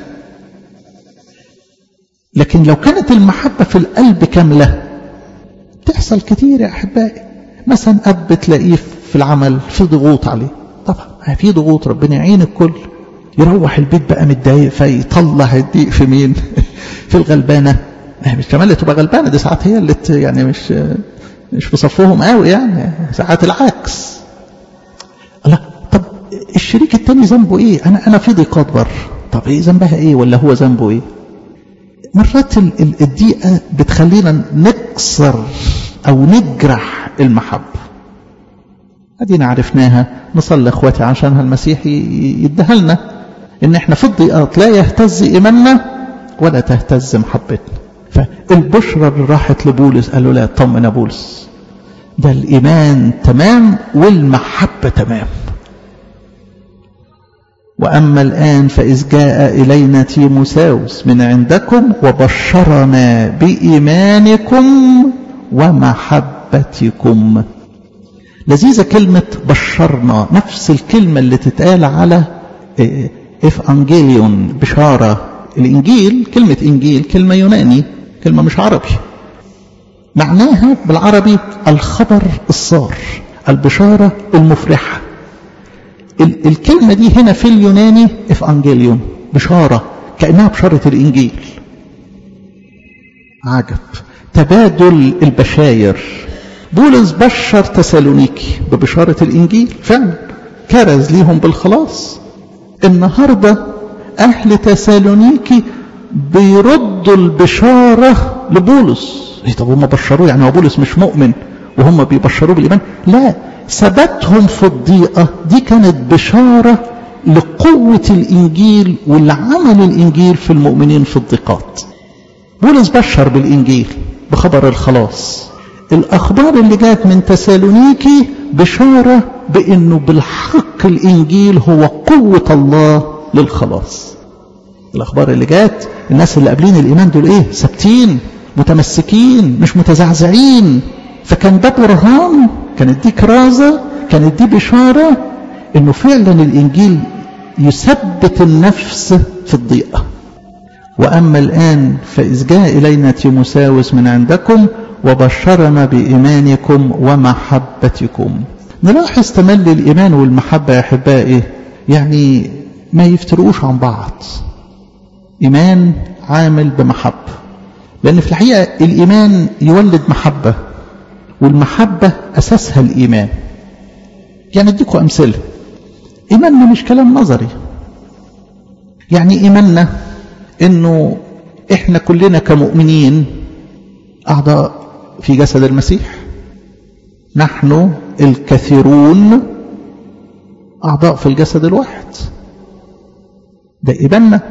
لكن لو كانت المحبة في القلب كاملة تحصل كتير يا أحبائي. مثلا أب تلاقيه في العمل في ضغوط عليه، طبعا في ضغوط، ربنا يعين الكل، يروح البيت بقى متضايق فيطلع الضيق في مين؟ في الغلبانة. مش كمان اللي تبقى غلبانة دي ساعات هي اللي يعني مش في صفهم قوي، يعني ساعات العكس. الله، طب الشريك التاني ذنبه ايه؟ انا في ضيقات بره، طب ايه ذنبها ايه؟ ولا هو ذنبه ايه؟ مرات الضيقة بتخلينا نكسر او نجرح المحبة. ادينا عرفناها، نصلي اخواتي عشانها المسيح يديها لنا، ان احنا في الضيقات لا يهتز ايماننا ولا تهتز محبتنا. فالبشرى اللي راحت لبولس قالوا لا اطمن يا بولس، ده الإيمان تمام والمحبة تمام. وأما الآن فإذ جاء إلينا تيموثاوس من عندكم وبشرنا بإيمانكم ومحبتكم. لذيذة كلمة بشرنا، نفس الكلمة اللي تتقال على إفانجيليون، بشارة. الإنجيل، كلمة إنجيل كلمة يوناني، كلمة مش عربي، معناها بالعربي الخبر السار، البشارة المفرحة. الكلمة دي هنا في اليوناني إفانجيليون، بشارة، كأنها بشارة الإنجيل. عجب، تبادل البشاير. بولس بشر تسالونيكي ببشارة الإنجيل فعلا، كرز ليهم بالخلاص. النهاردة أهل تسالونيكي بيردوا البشارة لبولس. طب هم بشروه، يعني هو بولس مش مؤمن وهم بيبشروه بالإيمان؟ لا، ثباتهم في الضيقة دي كانت بشارة لقوة الإنجيل والعمل الإنجيل في المؤمنين في الضيقات. بولس بشر بالإنجيل بخبر الخلاص. الأخبار اللي جات من تسالونيكي بشارة بأنه بالحق الإنجيل هو قوة الله للخلاص. الأخبار اللي جات، الناس اللي قابلين الإيمان دول إيه؟ ثابتين، متمسكين، مش متزعزعين. فكان ده برهان، كانت دي كرازة، كانت دي بشارة إنه فعلا الإنجيل يثبت النفس في الضيقة. وأما الآن فإذ جاء إلينا تيموثاوس من عندكم وبشرنا بإيمانكم ومحبتكم. نلاحظ تملي الإيمان والمحبة يا أحبائي يعني ما يفترقوش عن بعض. إيمان عامل بمحبة، لأن في الحقيقة الإيمان يولد محبة، والمحبة أساسها الإيمان. يعني أديكم أمثلة. إيماننا مش كلام نظري. يعني إيماننا إنه إحنا كلنا كمؤمنين أعضاء في جسد المسيح، نحن الكثيرون أعضاء في الجسد الواحد. ده إيماننا.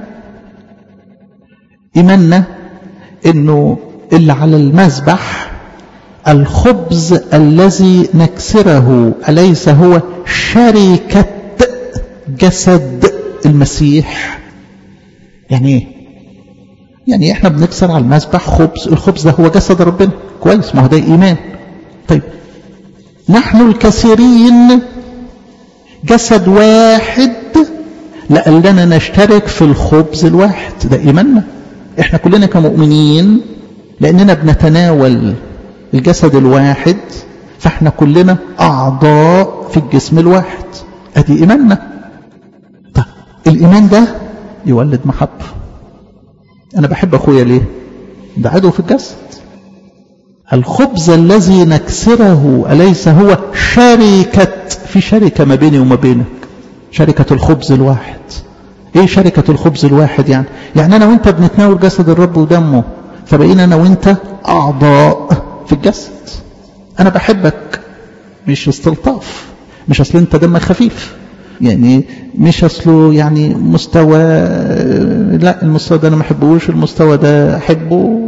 إيماننا إنه اللي على المذبح الخبز الذي نكسره أليس هو شركة جسد المسيح؟ يعني ايه؟ يعني احنا بنكسر على المذبح خبز، الخبز ده هو جسد ربنا. كويس، ما هو ده ايمان. طيب نحن الكثيرين جسد واحد لأننا نشترك في الخبز الواحد. ده ايماننا. احنا كلنا كمؤمنين لأننا بنتناول الجسد الواحد، فاحنا كلنا أعضاء في الجسم الواحد. ادي ايماننا. طيب الايمان ده يولد محبة. أنا بحب أخويا ليه؟ ده عضو في الجسد. الخبز الذي نكسره أليس هو شركة، في شركة ما بيني وما بينك، شركة الخبز الواحد. إيه شركة الخبز الواحد؟ يعني أنا وإنت بنتناول جسد الرب ودمه، فبقينا أنا وإنت أعضاء في الجسد. أنا بحبك مش استلطاف، مش أصل أنت دمك خفيف، يعني مش أصله يعني مستوى، لا المستوى ده أنا ما أحبوش، المستوى ده أحبه.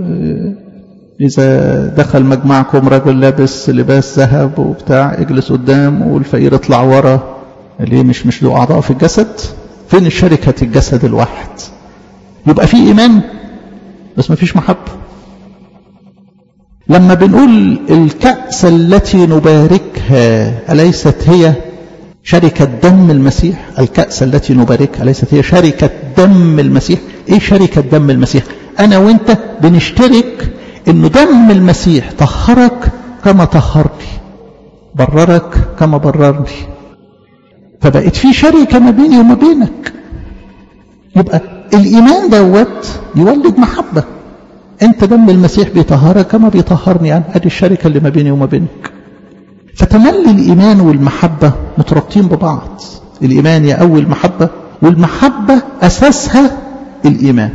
إذا دخل مجمعكم رجل لابس لباس ذهب وبتاع اجلس قدام، والفقير اطلع ورا. ليه؟ مش له أعضاء في الجسد؟ فين الشركة الجسد الواحد؟ يبقى في إيمان بس ما فيش محبة. لما بنقول الكأس التي نباركها أليست هي شركة دم المسيح؟ الكأس التي نباركها أليست هي شركة دم المسيح؟ إيه شركة دم المسيح؟ أنا وإنت بنشترك إنه دم المسيح طهرك كما طهرني، بررك كما بررني، فبقت في شركة ما بيني وما بينك. يبقى الإيمان دوت يولد محبة. أنت دم المسيح بيطهرك كما بيطهرني، يعني هذه الشركة اللي ما بيني وما بينك. فتملي الإيمان والمحبة مترابطين ببعض. الإيمان يقوي المحبة، والمحبة أساسها الإيمان.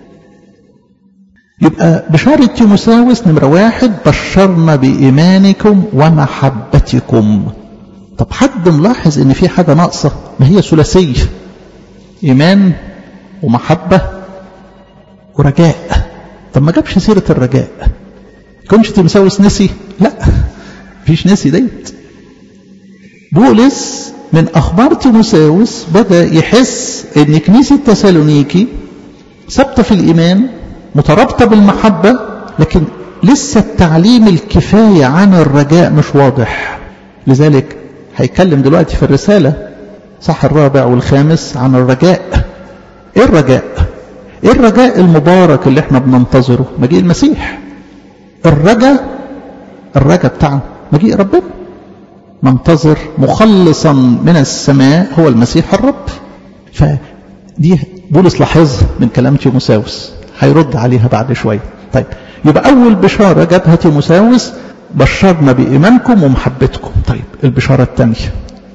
يبقى بشارة تيموثاوس نمرة 1 بشرنا بإيمانكم ومحبتكم. طب حد ملاحظ ان في حاجة ناقصة؟ ما هي ثلاثية، إيمان ومحبة ورجاء. طب ما جابش سيرة الرجاء؟ كنش تيموثاوس نسي؟ لا، فيش نسي ديت. بولس من أخبار تيموثاوس بدأ يحس ان كنيسة تسالونيكي ثابتة في الإيمان مترابطة بالمحبة، لكن لسه التعليم الكفاية عن الرجاء مش واضح. لذلك هيتكلم دلوقتي في الرسالة صح 4 و5 عن الرجاء. ايه الرجاء؟ ايه الرجاء المبارك اللي احنا بننتظره؟ مجيء المسيح. الرجاء بتاعنا مجيء ربنا. ننتظر مخلصا من السماء هو المسيح الرب. فدي بولس لاحظها من كلام تيموثاوس، هيرد عليها بعد شوية. طيب يبقى أول بشارة جابها تيموثاوس بشرنا بإيمانكم ومحبتكم. طيب البشارة الثانية،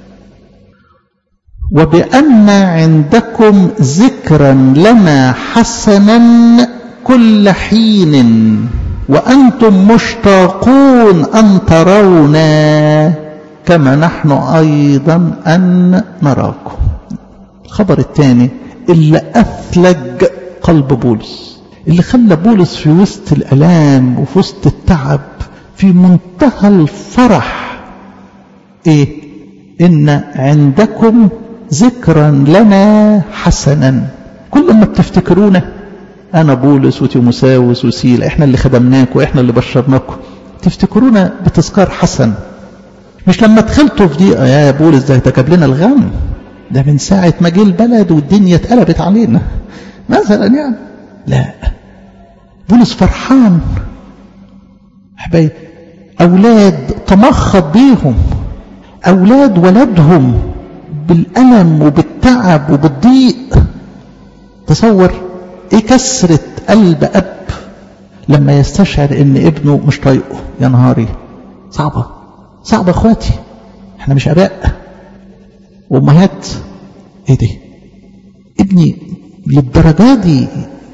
وبأن عندكم ذكرا لنا حسنا كل حين وأنتم مشتاقون أن ترونا كما نحن أيضا أن نراكم. الخبر الثاني اللي أثلج قلب بولس، اللي خلى بولس في وسط الألام وفي وسط التعب في منتهى الفرح، إيه؟ إن عندكم ذكرا لنا حسنا. كل ما بتفتكرونا، أنا بولس وتيموساوس وسيلا، إحنا اللي خدمناكم وإحنا اللي بشرناكم، تفتكرونا بتذكار حسن. مش لما دخلتوا في ضيقة يا بولس ده جاب لنا الغم، ده من ساعة ما جه البلد والدنيا اتقلبت علينا مثلا يعني. لا، بولس فرحان. أحبائي، أولاد تمخض بيهم، أولاد ولدهم بالألم وبالتعب وبالضيق. تصور ايه كسرة قلب أب لما يستشعر ان ابنه مش طايقه. يا نهاري، صعبة صعبة اخواتي، احنا مش اباء وامهات. ايه ده ابني للدرجة دي؟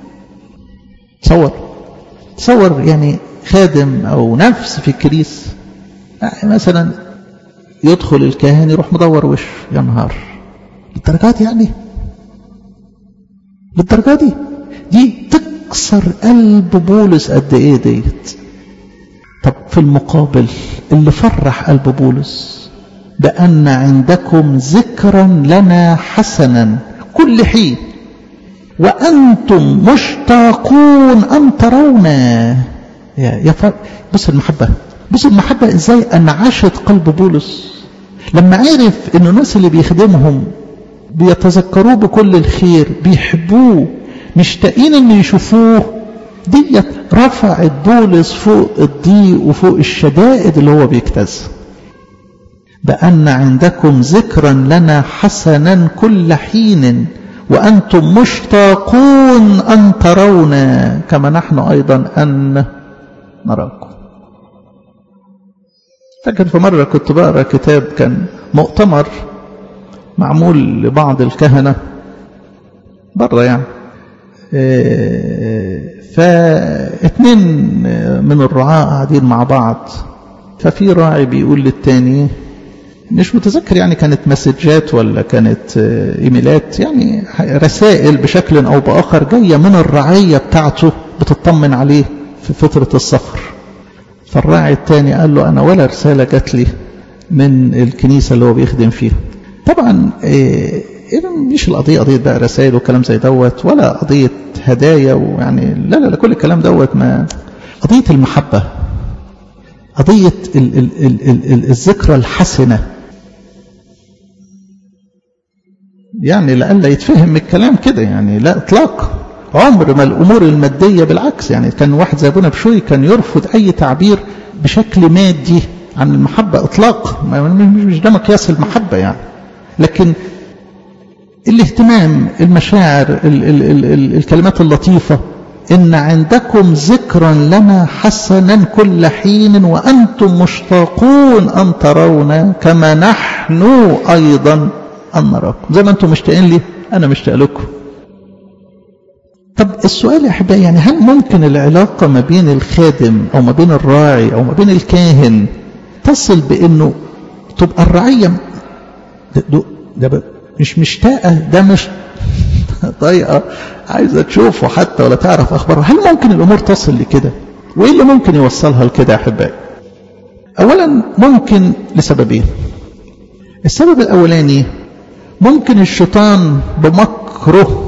تصور يعني خادم او نفس في الكريس مثلا يدخل الكاهن يروح مدور وش، يا نهار، للدرجات يعني، للدرجة دي تكسر قلب بولس قد ايه ديت. طب في المقابل اللي فرح قلب بولس، بأن عندكم ذكرا لنا حسنا كل حين وأنتم مشتاقون أن ترونا. بص المحبة، بص المحبة ازاي انعشت قلب بولس لما عرف ان الناس اللي بيخدمهم بيتذكروه بكل الخير، بيحبوه، مشتاقين ان يشوفوه. ديت رفعت بولس فوق الضيق وفوق الشدائد اللي هو بيجتازها. بأن عندكم ذكرا لنا حسنا كل حين وأنتم مشتاقون أن ترونا كما نحن أيضا أن نراكم. فاكر في مرة كنت بقرأ كتاب، كان مؤتمر معمول لبعض الكهنة برا يعني، فاثنين من الرعاة قاعدين مع بعض، ففي راعي بيقول للتاني، مش متذكر يعني كانت مسجات ولا كانت ايميلات، يعني رسائل بشكل او باخر جاية من الرعية بتاعته بتطمن عليه في فترة السفر. فالراعي التاني قال له انا ولا رسالة جات لي من الكنيسة اللي هو بيخدم فيها. طبعا مش القضية قضية بقى رسائل وكلام زي دوت، ولا قضية هدايا ويعني لا كل الكلام دوت، ما قضية المحبة، قضية الذكرى الحسنة. يعني لألا يتفهم الكلام كده يعني، لا اطلاق، عمر ما الأمور المادية، بالعكس يعني كان واحد زي ابونا بشوي كان يرفض أي تعبير بشكل مادي عن المحبة اطلاق، مش ده مقياس المحبة يعني. لكن الاهتمام، المشاعر، الكلمات اللطيفة، إن عندكم ذكرا لنا حسنا كل حين وأنتم مشتاقون أن ترونا كما نحن أيضا أن نراكم. زي ما أنتم مشتاقين لي أنا مشتاق لكم. طب السؤال يا أحبائي، يعني هل ممكن العلاقة ما بين الخادم أو ما بين الراعي أو ما بين الكاهن تصل بأنه تبقى الرعية ده مش مشتاقة، ده مش طايقة، عايزة تشوفه حتى ولا تعرف أخباره؟ هل ممكن الأمور تصل لكده؟ وإيه اللي ممكن يوصلها لكده يا أحبائي؟ أولا ممكن لسببين. السبب الأولاني، ممكن الشيطان بمكره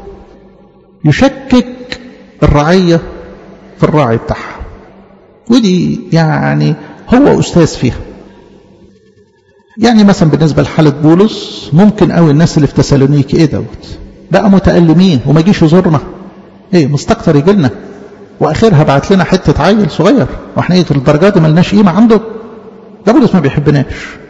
يشكك الرعية في الراعي بتاعها، ودي يعني هو أستاذ فيها. يعني مثلا بالنسبة لحالة بولس، ممكن قوي الناس اللي في تسالونيكي ايه دوت بقى متألمين وما يجيش يزورنا، ايه مستكتر يجي لنا، واخرها بعت لنا حتة عيل صغير، واحنا ايه الدرجات دي ملناش قيمة عنده؟ ده بولس ما بيحبناش.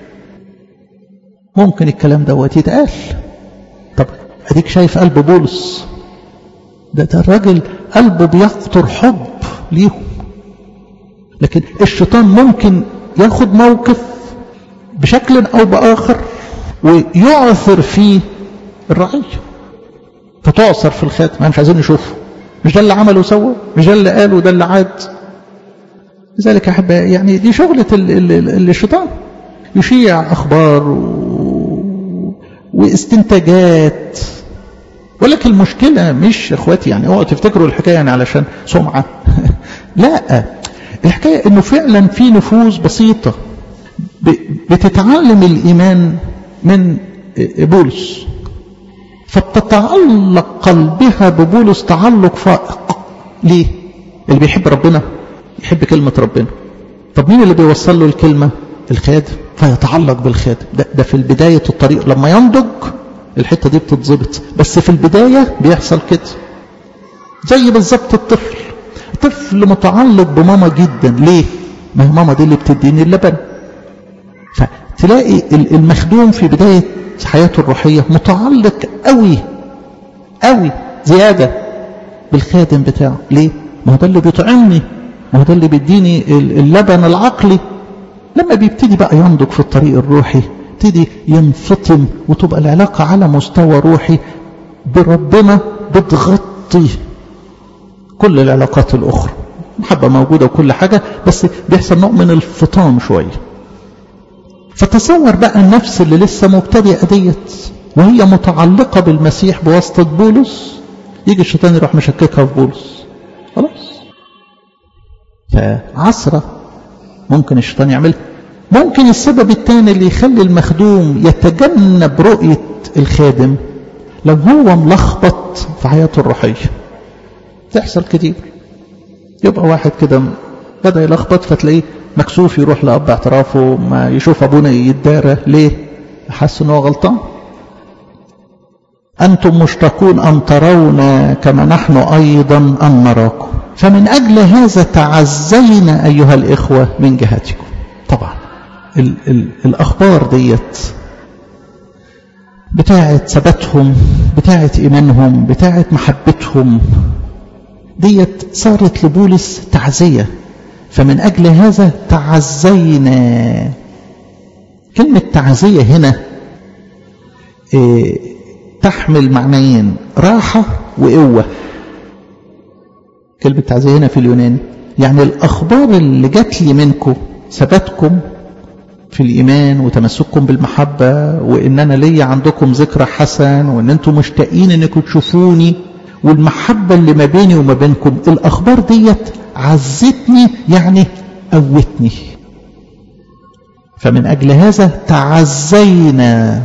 ممكن الكلام دوت يتقال. طب اديك شايف قلب بولس ده الراجل قلبه بيقطر حب ليهم، لكن الشيطان ممكن ياخد موقف بشكل أو بآخر ويعثر فيه الرعية، فتعثر في الخاتم. احنا مش عايزين نشوفه، مش ده اللي عمله وسوى، مش ده اللي قال وده اللي عاد. لذلك أحب يعني دي شغلة الشيطان، يشيع أخبار واستنتاجات. ولكن المشكلة مش اخواتي يعني اوعوا تفتكروا الحكاية يعني علشان سمعة لا، الحكاية انه فعلا في نفوس بسيطة بتتعلم الإيمان من بولس، فبتتعلق قلبها ببولس تعلق فائق. ليه؟ اللي بيحب ربنا يحب كلمة ربنا. طب مين اللي بيوصل له الكلمة؟ الخادم، فيتعلق بالخادم. ده في البداية الطريق، لما ينضج الحتة دي بتتظبط، بس في البداية بيحصل كده. زي بالظبط الطفل متعلق بماما جدا. ليه؟ ما هي ماما دي اللي بتديني اللبن. فتلاقي المخدوم في بداية حياته الروحية متعلق قوي قوي زيادة بالخادم بتاعه. ليه؟ ما هو ده اللي بيطعمني، ما هو ده اللي بيديني اللبن العقلي. لما بيبتدي بقى ينضج في الطريق الروحي يبتدي ينفطم، وتبقى العلاقة على مستوى روحي بربنا بتغطي كل العلاقات الأخرى. محبة موجودة وكل حاجة، بس بيحصل نوع من الفطام شوية. فتصور بقى النفس اللي لسه مبتدئة ديت وهي متعلقة بالمسيح بواسطة بولس، يجي الشيطان يروح مشككها في بولس. خلاص، فعصرة ممكن الشيطان يعملها. ممكن السبب الثاني اللي يخلي المخدوم يتجنب رؤية الخادم لو هو ملخبط في حياته الروحية. تحصل كتير، يبقى واحد كده بدأ يلخبط فتلاقيه مكسوف يروح لأب اعترافه، ما يشوف أبونا يتدارى. ليه؟ حس أنه غلطان. أنتم مشتاقون أن ترونا كما نحن أيضا أن نراكم، فمن أجل هذا تعزينا أيها الإخوة من جهتكم. طبعا الأخبار ديت بتاعت ثباتهم، بتاعت إيمانهم، بتاعت محبتهم، ديت صارت لبولس تعزية. فمن أجل هذا تعزينا. كلمة تعزية هنا تحمل معنيين، راحة وقوة. كلمة تعزية هنا في اليوناني يعني الأخبار اللي جات لي منكم، ثباتكم في الإيمان وتمسككم بالمحبة، وإن أنا لي عندكم ذكرى حسن، وإن أنتم مشتاقين أنكم تشوفوني، والمحبة اللي ما بيني وما بينكم. الأخبار ديت عزتني يعني قوتني. فمن أجل هذا تعزينا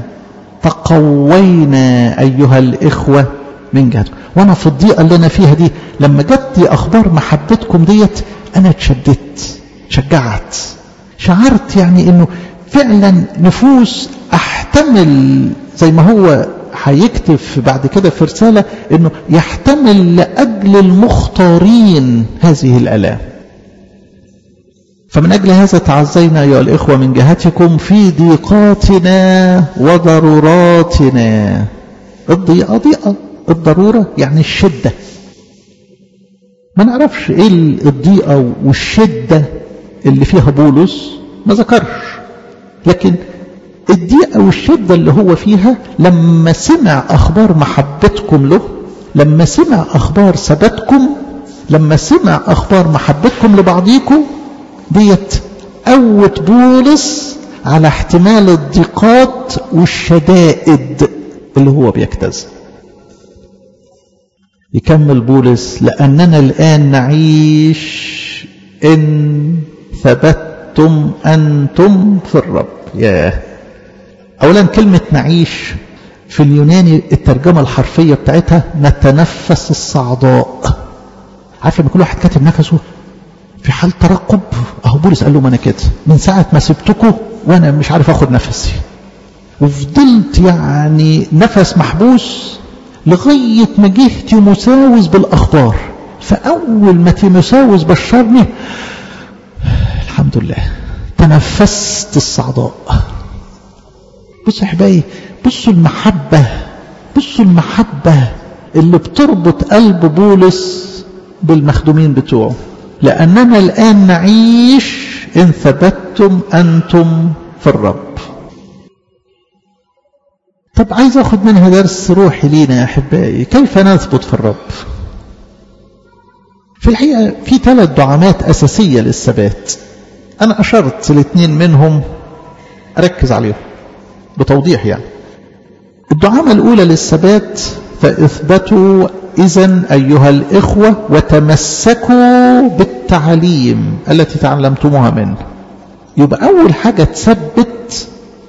تقوينا أيها الإخوة من جهتكم. وأنا في الضيقة اللي أنا فيها دي لما جت لي أخبار محبتكم ديت أنا اتشددت، شجعت، شعرت يعني إنه فعلا نفوس أحتمل، زي ما هو هيكتب بعد كده في رسالة إنه يحتمل لأجل المختارين هذه الآلام. فمن أجل هذا تعزينا أيها الإخوة من جهتكم في ضيقاتنا وضروراتنا. الضيقة ضيقة، الضرورة يعني الشدة. ما نعرفش إيه الضيقة والشدة اللي فيها بولس، ما ذكرش، لكن الضيقة والشدة اللي هو فيها لما سمع أخبار محبتكم له، لما سمع أخبار ثباتكم، لما سمع أخبار محبتكم لبعضيكم، ديت قوت بولس على احتمال الضيقات والشدائد اللي هو بيجتازها. يكمل بولس: لأننا الآن نعيش إن ثبتتم أنتم في الرب. أولا كلمة نعيش في اليوناني الترجمة الحرفية بتاعتها نتنفس الصعداء. عارف لما كل واحد كاتب نفسه في حال ترقب، اهو بولس قال له: ما انا كده من ساعة ما سبتكم وانا مش عارف اخد نفسي، وفضلت يعني نفس محبوس لغاية ما جه تيموثاوس بالاخبار. فاول ما تيموثاوس بشرني الحمد لله تنفست الصعداء. بصوا يا حبايبي، بصوا المحبة، بصوا المحبة اللي بتربط قلب بولس بالمخدومين بتوعه. لأننا الآن نعيش إن ثبتتم أنتم في الرب. طب عايز أخذ منها درس روحي لينا يا أحبائي، كيف نثبت في الرب؟ في الحقيقة في 3 دعامات أساسية للثبات، أنا أشرت الاثنين منهم أركز عليهم بتوضيح. يعني الدعامة الأولى للثبات: فاثبتوا إذن أيها الإخوة وتمسكوا بالتعليم التي تعلمتموها منه. يبقى أول حاجة تثبت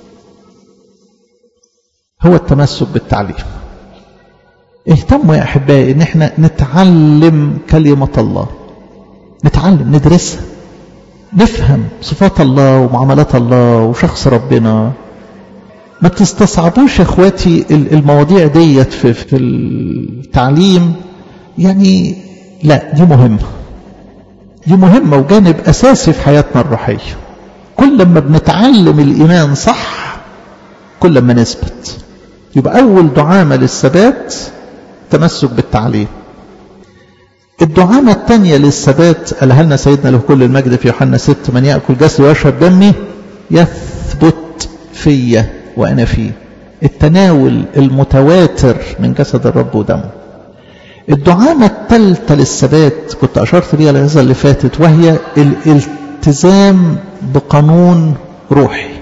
هو التمسك بالتعليم. اهتموا يا أحبائي إن احنا نتعلم كلمة الله، نتعلم ندرسها، نفهم صفات الله ومعاملات الله وشخص ربنا. ما تستصعبوش يا اخواتي المواضيع ديت في التعليم، يعني لا، دي مهمة وجانب أساسي في حياتنا الروحية. كل ما بنتعلم الإيمان صح كل ما نثبت. يبقى أول دعامة للثبات تمسك بالتعليم. الدعامة الثانية للثبات قالها لنا سيدنا له كل المجد في يوحنا 6: من يأكل جسدي ويشرب دمي يثبت فيا وأنا فيه. التناول المتواتر من جسد الرب ودمه. الدعامة الثالثة للثبات كنت أشرت ليها العظة اللي فاتت، وهي الالتزام بقانون روحي.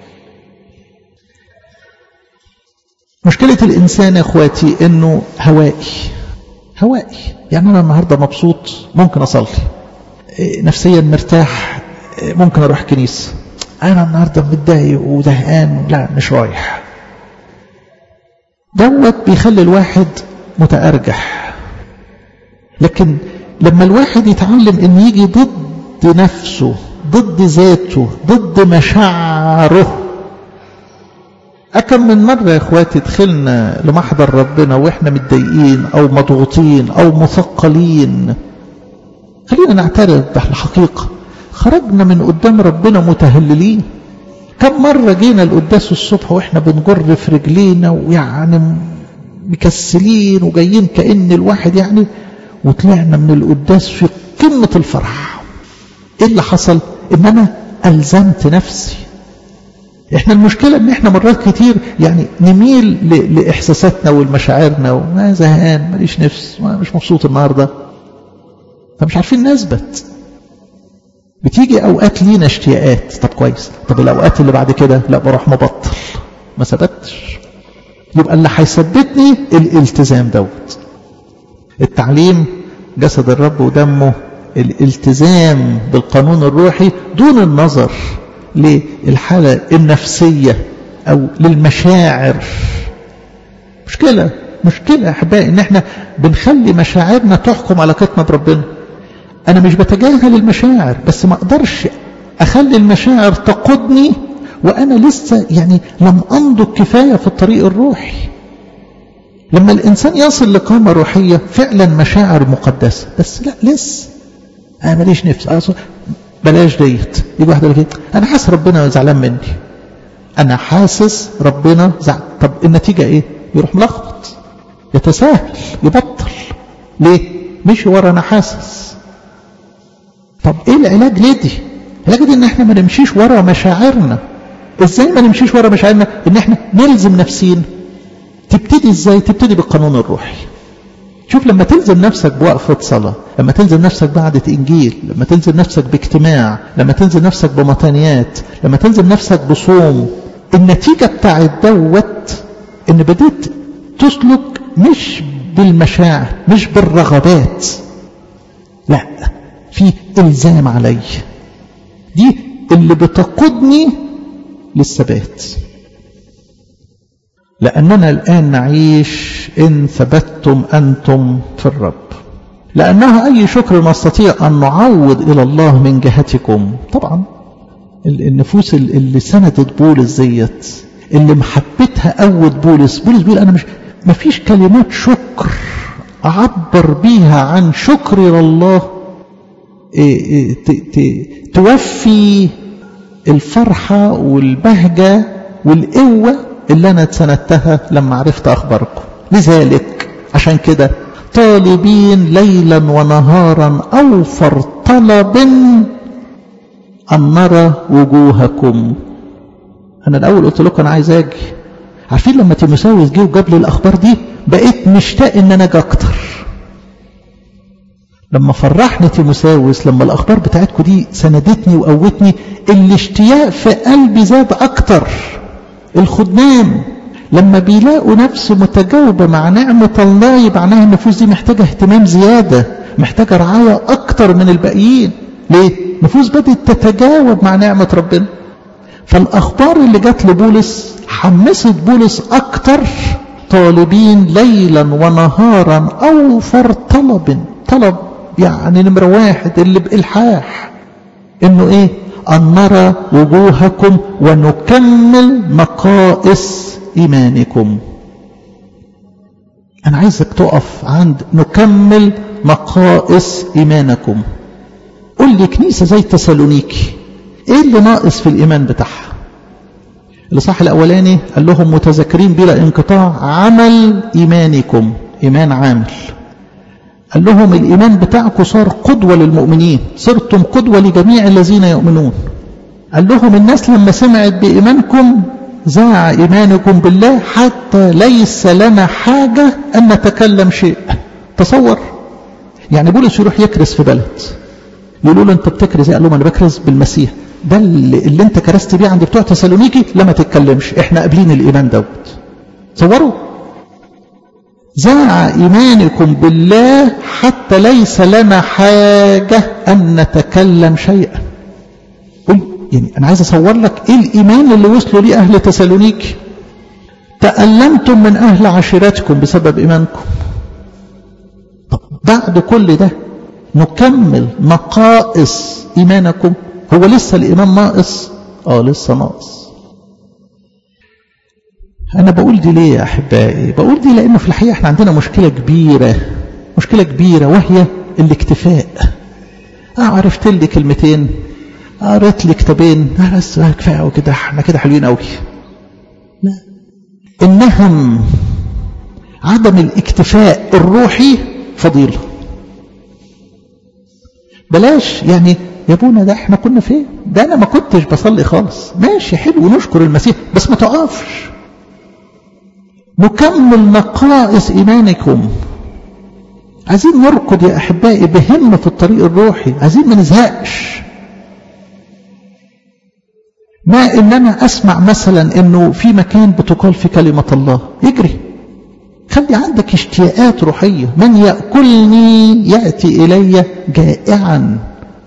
مشكلة الإنسان يا أخواتي إنه هوائي. يعني أنا النهاردة مبسوط ممكن أصلي، نفسيا مرتاح ممكن أروح كنيسة، أنا النهاردة متضايق وزهقان لا مش رايح. دوت بيخلي الواحد متأرجح. لكن لما الواحد يتعلم إن يجي ضد نفسه، ضد ذاته، ضد مشاعره. أكم من مرة يا إخواتي دخلنا لمحضر ربنا وإحنا متضايقين أو مضغوطين أو مثقلين، خلينا نعترف بالحقيقة، خرجنا من قدام ربنا متهللين. كم مرة جينا القداس الصبح وإحنا بنجر في رجلينا ويعني مكسلين وجايين كأن الواحد يعني، وطلعنا من القداس في قمة الفرح. إيه اللي حصل؟ إن أنا ألزمت نفسي. إحنا المشكلة إن إحنا مرات كتير يعني نميل لإحساساتنا والمشاعرنا، وما زهقان ماليش نفس، مش مبسوط النهاردة، فمش عارفين نثبت. بتيجي أوقات لينا اشتياقات، طب كويس، طب الأوقات اللي بعد كده لا بروح مبطل، ما ثبتش. يبقى اللي هيثبتني الالتزام دوت، التعليم جسد الرب ودمه، الالتزام بالقانون الروحي دون النظر للحالة النفسية أو للمشاعر. مشكلة يا أحبائي إن احنا بنخلي مشاعرنا تحكم علاقتنا بربنا. أنا مش بتجاهل المشاعر، بس ما أقدرش أخلي المشاعر تقودني وأنا لسه يعني لم أنضج كفاية في الطريق الروحي. لما الإنسان يصل لقامة روحية فعلا مشاعر مقدسة، بس لا لسه أنا ماليش نفس، بلاش ديت. يجي واحد يقول لك أنا حاسس ربنا زعلان مني، أنا حاسس ربنا زعلان. طب النتيجة إيه؟ يروح ملخبط، يتساهل، يبطل. ليه؟ مشي ورا أنا حاسس. طب إيه العلاج لدي؟ العلاج دي إن إحنا ما نمشيش ورا مشاعرنا. إزاي ما نمشيش ورا مشاعرنا؟ إن إحنا نلزم نفسينا. تبتدي إزاي؟ تبتدي بالقانون الروحي. شوف لما تلزم نفسك بوقفة صلاة، لما تلزم نفسك بعدة إنجيل، لما تلزم نفسك باجتماع، لما تلزم نفسك بمطانيات، لما تلزم نفسك بصوم، النتيجة بتاعت دوت إن بديت تسلك مش بالمشاعر، مش بالرغبات، لا، في إلزام علي. دي اللي بتقودني للثبات. لأننا الآن نعيش إن ثبتتم أنتم في الرب، لأنه أي شكر نستطيع أن نعوض إلى الله من جهتكم. طبعا النفوس اللي سندت بولس زيت، اللي محبتها قوت بولس بيقول أنا ما فيش كلمات شكر أعبر بيها عن شكر لله توفي الفرحة والبهجة والقوة اللي أنا اتسندتها لما عرفت أخباركم. لذلك عشان كده طالبين ليلا ونهارا أوفر طلب أن نرى وجوهكم. أنا الأول قلت لكم أنا عايز أجي. عارفين لما تيموثاوس جه وجاب لي الأخبار دي بقيت مشتاق إن أنا أجي أكتر. لما فرحني تيموثاوس، لما الأخبار بتاعتكم دي سندتني وقوتني، الاشتياق في قلبي زاد أكتر. الخدام لما بيلاقوا نفس متجاوبة مع نعمة الله يبقى معناها النفوس دي محتاجة اهتمام زيادة، محتاجة رعاية أكتر من الباقيين. ليه؟ نفوس بدأت تتجاوب مع نعمة ربنا. فالأخبار اللي جات لبولس حمست بولس أكتر. طالبين ليلا ونهارا أوفر طلب يعني نمرة واحد اللي بإلحاح إنه إيه؟ أن نرى وجوهكم ونكمل نقائص إيمانكم. أنا عايزك تقف عند نكمل نقائص إيمانكم. قل لي كنيسة زي تسالونيكي إيه اللي ناقص في الإيمان بتاعها؟ الإصحاح الأولاني قال لهم متذكرين بلا انقطاع عمل إيمانكم، إيمان عامل. قال لهم الإيمان بتاعكم صار قدوة للمؤمنين، صرتم قدوة لجميع الذين يؤمنون. قال لهم الناس لما سمعت بإيمانكم زاع إيمانكم بالله حتى ليس لنا حاجة أن نتكلم شيء. تصور يعني بولس يروح يكرس في بلد، يقولوا له أنت بتكرز؟ قال لهم أنا بكرز بالمسيح. ده اللي أنت كرست بيه عند بتوع تسالونيكي، لما تتكلمش، إحنا قابلين الإيمان دوت. تصوروا زاع إيمانكم بالله حتى ليس لنا حاجة أن نتكلم شيئا. قل يعني أنا عايز أصور لك إيه الإيمان اللي وصلوا ليه أهل تسالونيكي. تألمتم من أهل عشيرتكم بسبب إيمانكم. طب بعد كل ده نكمل نقائص إيمانكم. هو لسه الإيمان ناقص؟ لسه ناقص. أنا بقول دي ليه يا أحبائي؟ بقول دي لأنه في الحقيقة احنا عندنا مشكلة كبيرة وهي الاكتفاء. عرفت لي كلمتين، قريت لي كتابين، بس كفاية وكده، احنا كده حلوين قوي. لا، النهم عدم الاكتفاء الروحي فضيلة. بلاش يعني يا ابونا ده احنا كنا فين؟ ده انا ما كنتش بصلي خالص. ماشي حلو ونشكر المسيح، بس ما تقفش. نكمل نقائص إيمانكم. عايزين نركض يا أحبائي بهمة في الطريق الروحي، عايزين ما نزهقش. ما إن أنا أسمع مثلا إنه في مكان بتقال في كلمة الله، يجري. خلي عندك اشتياقات روحية. من يأكلني يأتي إلي جائعا.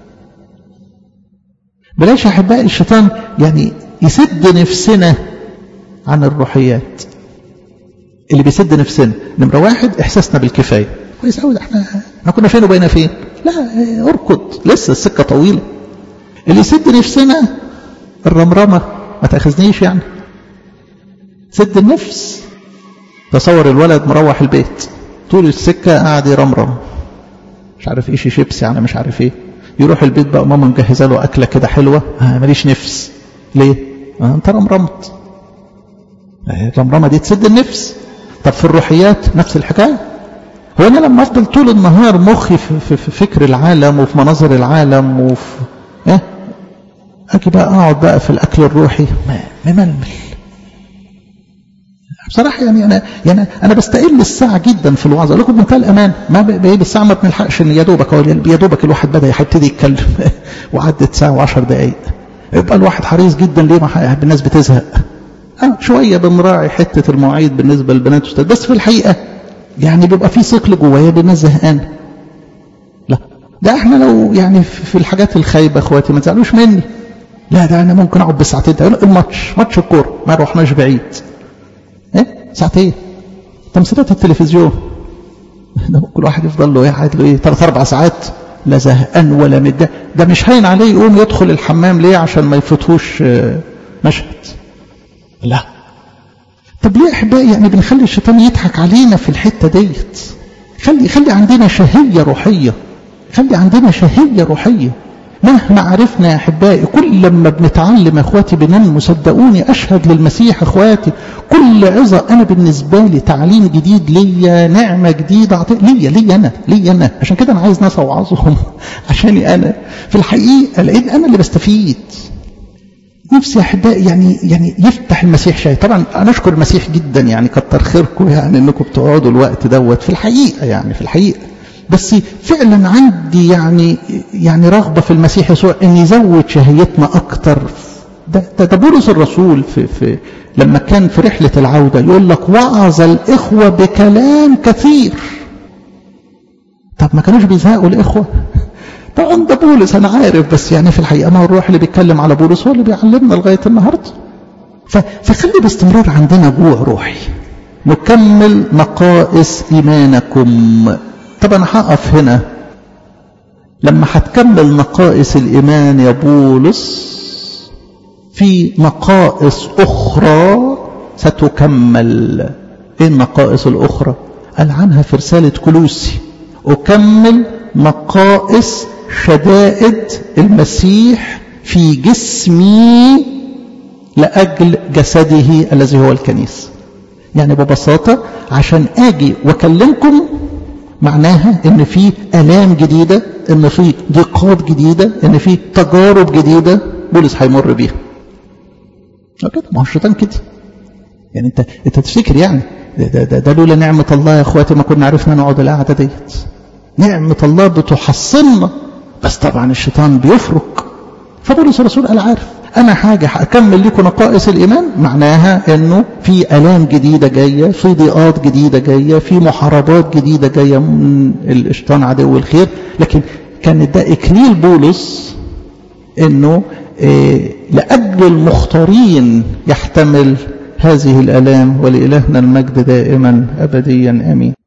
بلاش يا أحبائي الشيطان يعني يسد نفسنا عن الروحيات. اللي بيسد نفسنا نمرة واحد إحساسنا بالكفاية. كويس قوي، احنا كنا فين وبقينا فين؟ لا اركض، لسه السكة طويلة. اللي يسد نفسنا الرمرمة، ما تأخذنيش يعني. سد النفس. تصور الولد مروح البيت طول السكة قاعد يرمرم، مش عارف ايش شيبسي يعني مش عارف ايه. يروح البيت بقى ماما مجهزه له أكلة كده حلوة، ماليش نفس. ليه؟ انت رمرمت. الرمرمة دي تسد النفس. طب في الروحيات نفس الحكاية. هو أنا لما أفضل طول النهار مخي في فكر العالم وفي مناظر العالم وفي أجي بقى أقعد بقى في الأكل الروحي مململ بصراحة. يعني أنا بستقل الساعة جدا في الوعظة. أقول لكم بمنتهى الأمان، ما بقيت الساعة ما بنلحقش إن يا دوبك الواحد بدأ يبتدي يتكلم وعدت ساعة و10 دقايق. يبقى الواحد حريص جدا. ليه؟ ما الناس بتزهق. شوية بنراعي حتة المواعيد بالنسبة للبنات والستات، بس في الحقيقة يعني بيبقى في ثقل جوايا بالناس زهقانة. لا ده احنا لو يعني في الحاجات الخايبة اخواتي ما تزعلوش مني. لا ده انا ممكن اقعد بساعتين. ماتش الكورة ما روحناش بعيد. ساعتين. تمثيلات التلفزيون كل واحد يفضل له قاعد له 3-4 ساعات، لا زهقان ولا متضايق. ده مش هين عليه يقوم يدخل الحمام ليه؟ عشان ما يفوتهوش مشهد. لا. طب ليه احبائي يعني بنخلي الشيطان يضحك علينا في الحته ديت؟ خلي عندنا شهيه روحيه. مهما عرفنا يا أحبائي، كل لما بنتعلم يا أخواتي بننمو. صدقوني أشهد للمسيح أخواتي، كل عظة أنا بالنسبة لي تعليم جديد ليا، نعمة جديدة ليا أنا. عشان كده أنا عايز ناس أوعظهم عشاني أنا في الحقيقة، لأن أنا اللي بستفيد. نفسي يا أحبائي يعني يفتح المسيح شيء. طبعا أنا أشكر المسيح جدا، يعني كتر خيركم يعني أنكم بتقعدوا الوقت دوت في الحقيقة، يعني في الحقيقة. بس فعلا عندي يعني رغبة في المسيح يسوع أن يزود شهيتنا أكتر. ده بولس الرسول في لما كان في رحلة العودة يقول لك وعظ الإخوة بكلام كثير. طب ما كانوش بيزهقوا الإخوة؟ طبعا ده بولس أنا عارف، بس يعني في الحقيقة ما هو الروح اللي بيتكلم على بولس هو اللي بيعلمنا لغاية النهاردة. فخلي باستمرار عندنا جوع روحي. نكمل نقائص إيمانكم. طبعا هقف هنا. لما هتكمل نقائص الإيمان يا بولس، في نقائص أخرى ستكمل. إيه النقائص الأخرى؟ قال عنها في رسالة كولوسي: أكمل نقائص شدائد المسيح في جسمي لأجل جسده الذي هو الكنيسة. يعني ببساطة عشان أجي وأكلمكم معناها إن في آلام جديدة، إن في ضيقات جديدة، إن في تجارب جديدة بولس هيمر بيها. كده ما هو الشيطان كده. يعني أنت تفتكر يعني ده لولا نعمة الله يا إخواتي ما كنا عرفنا نقعد القعدة ديت. نعمة الله بتحصلنا، بس طبعا الشيطان بيفرق. فبولس الرسول قال عارف أنا حاجة هأكمل لكم نقائص الإيمان، معناها إنه في آلام جديدة جاية، في ضيقات جديدة جاية، في محاربات جديدة جاية من الشيطان عدو الخير. لكن كان ده إكليل بولس إنه لأجل المختارين يحتمل هذه الآلام. ولإلهنا المجد دائما أبديا آمين.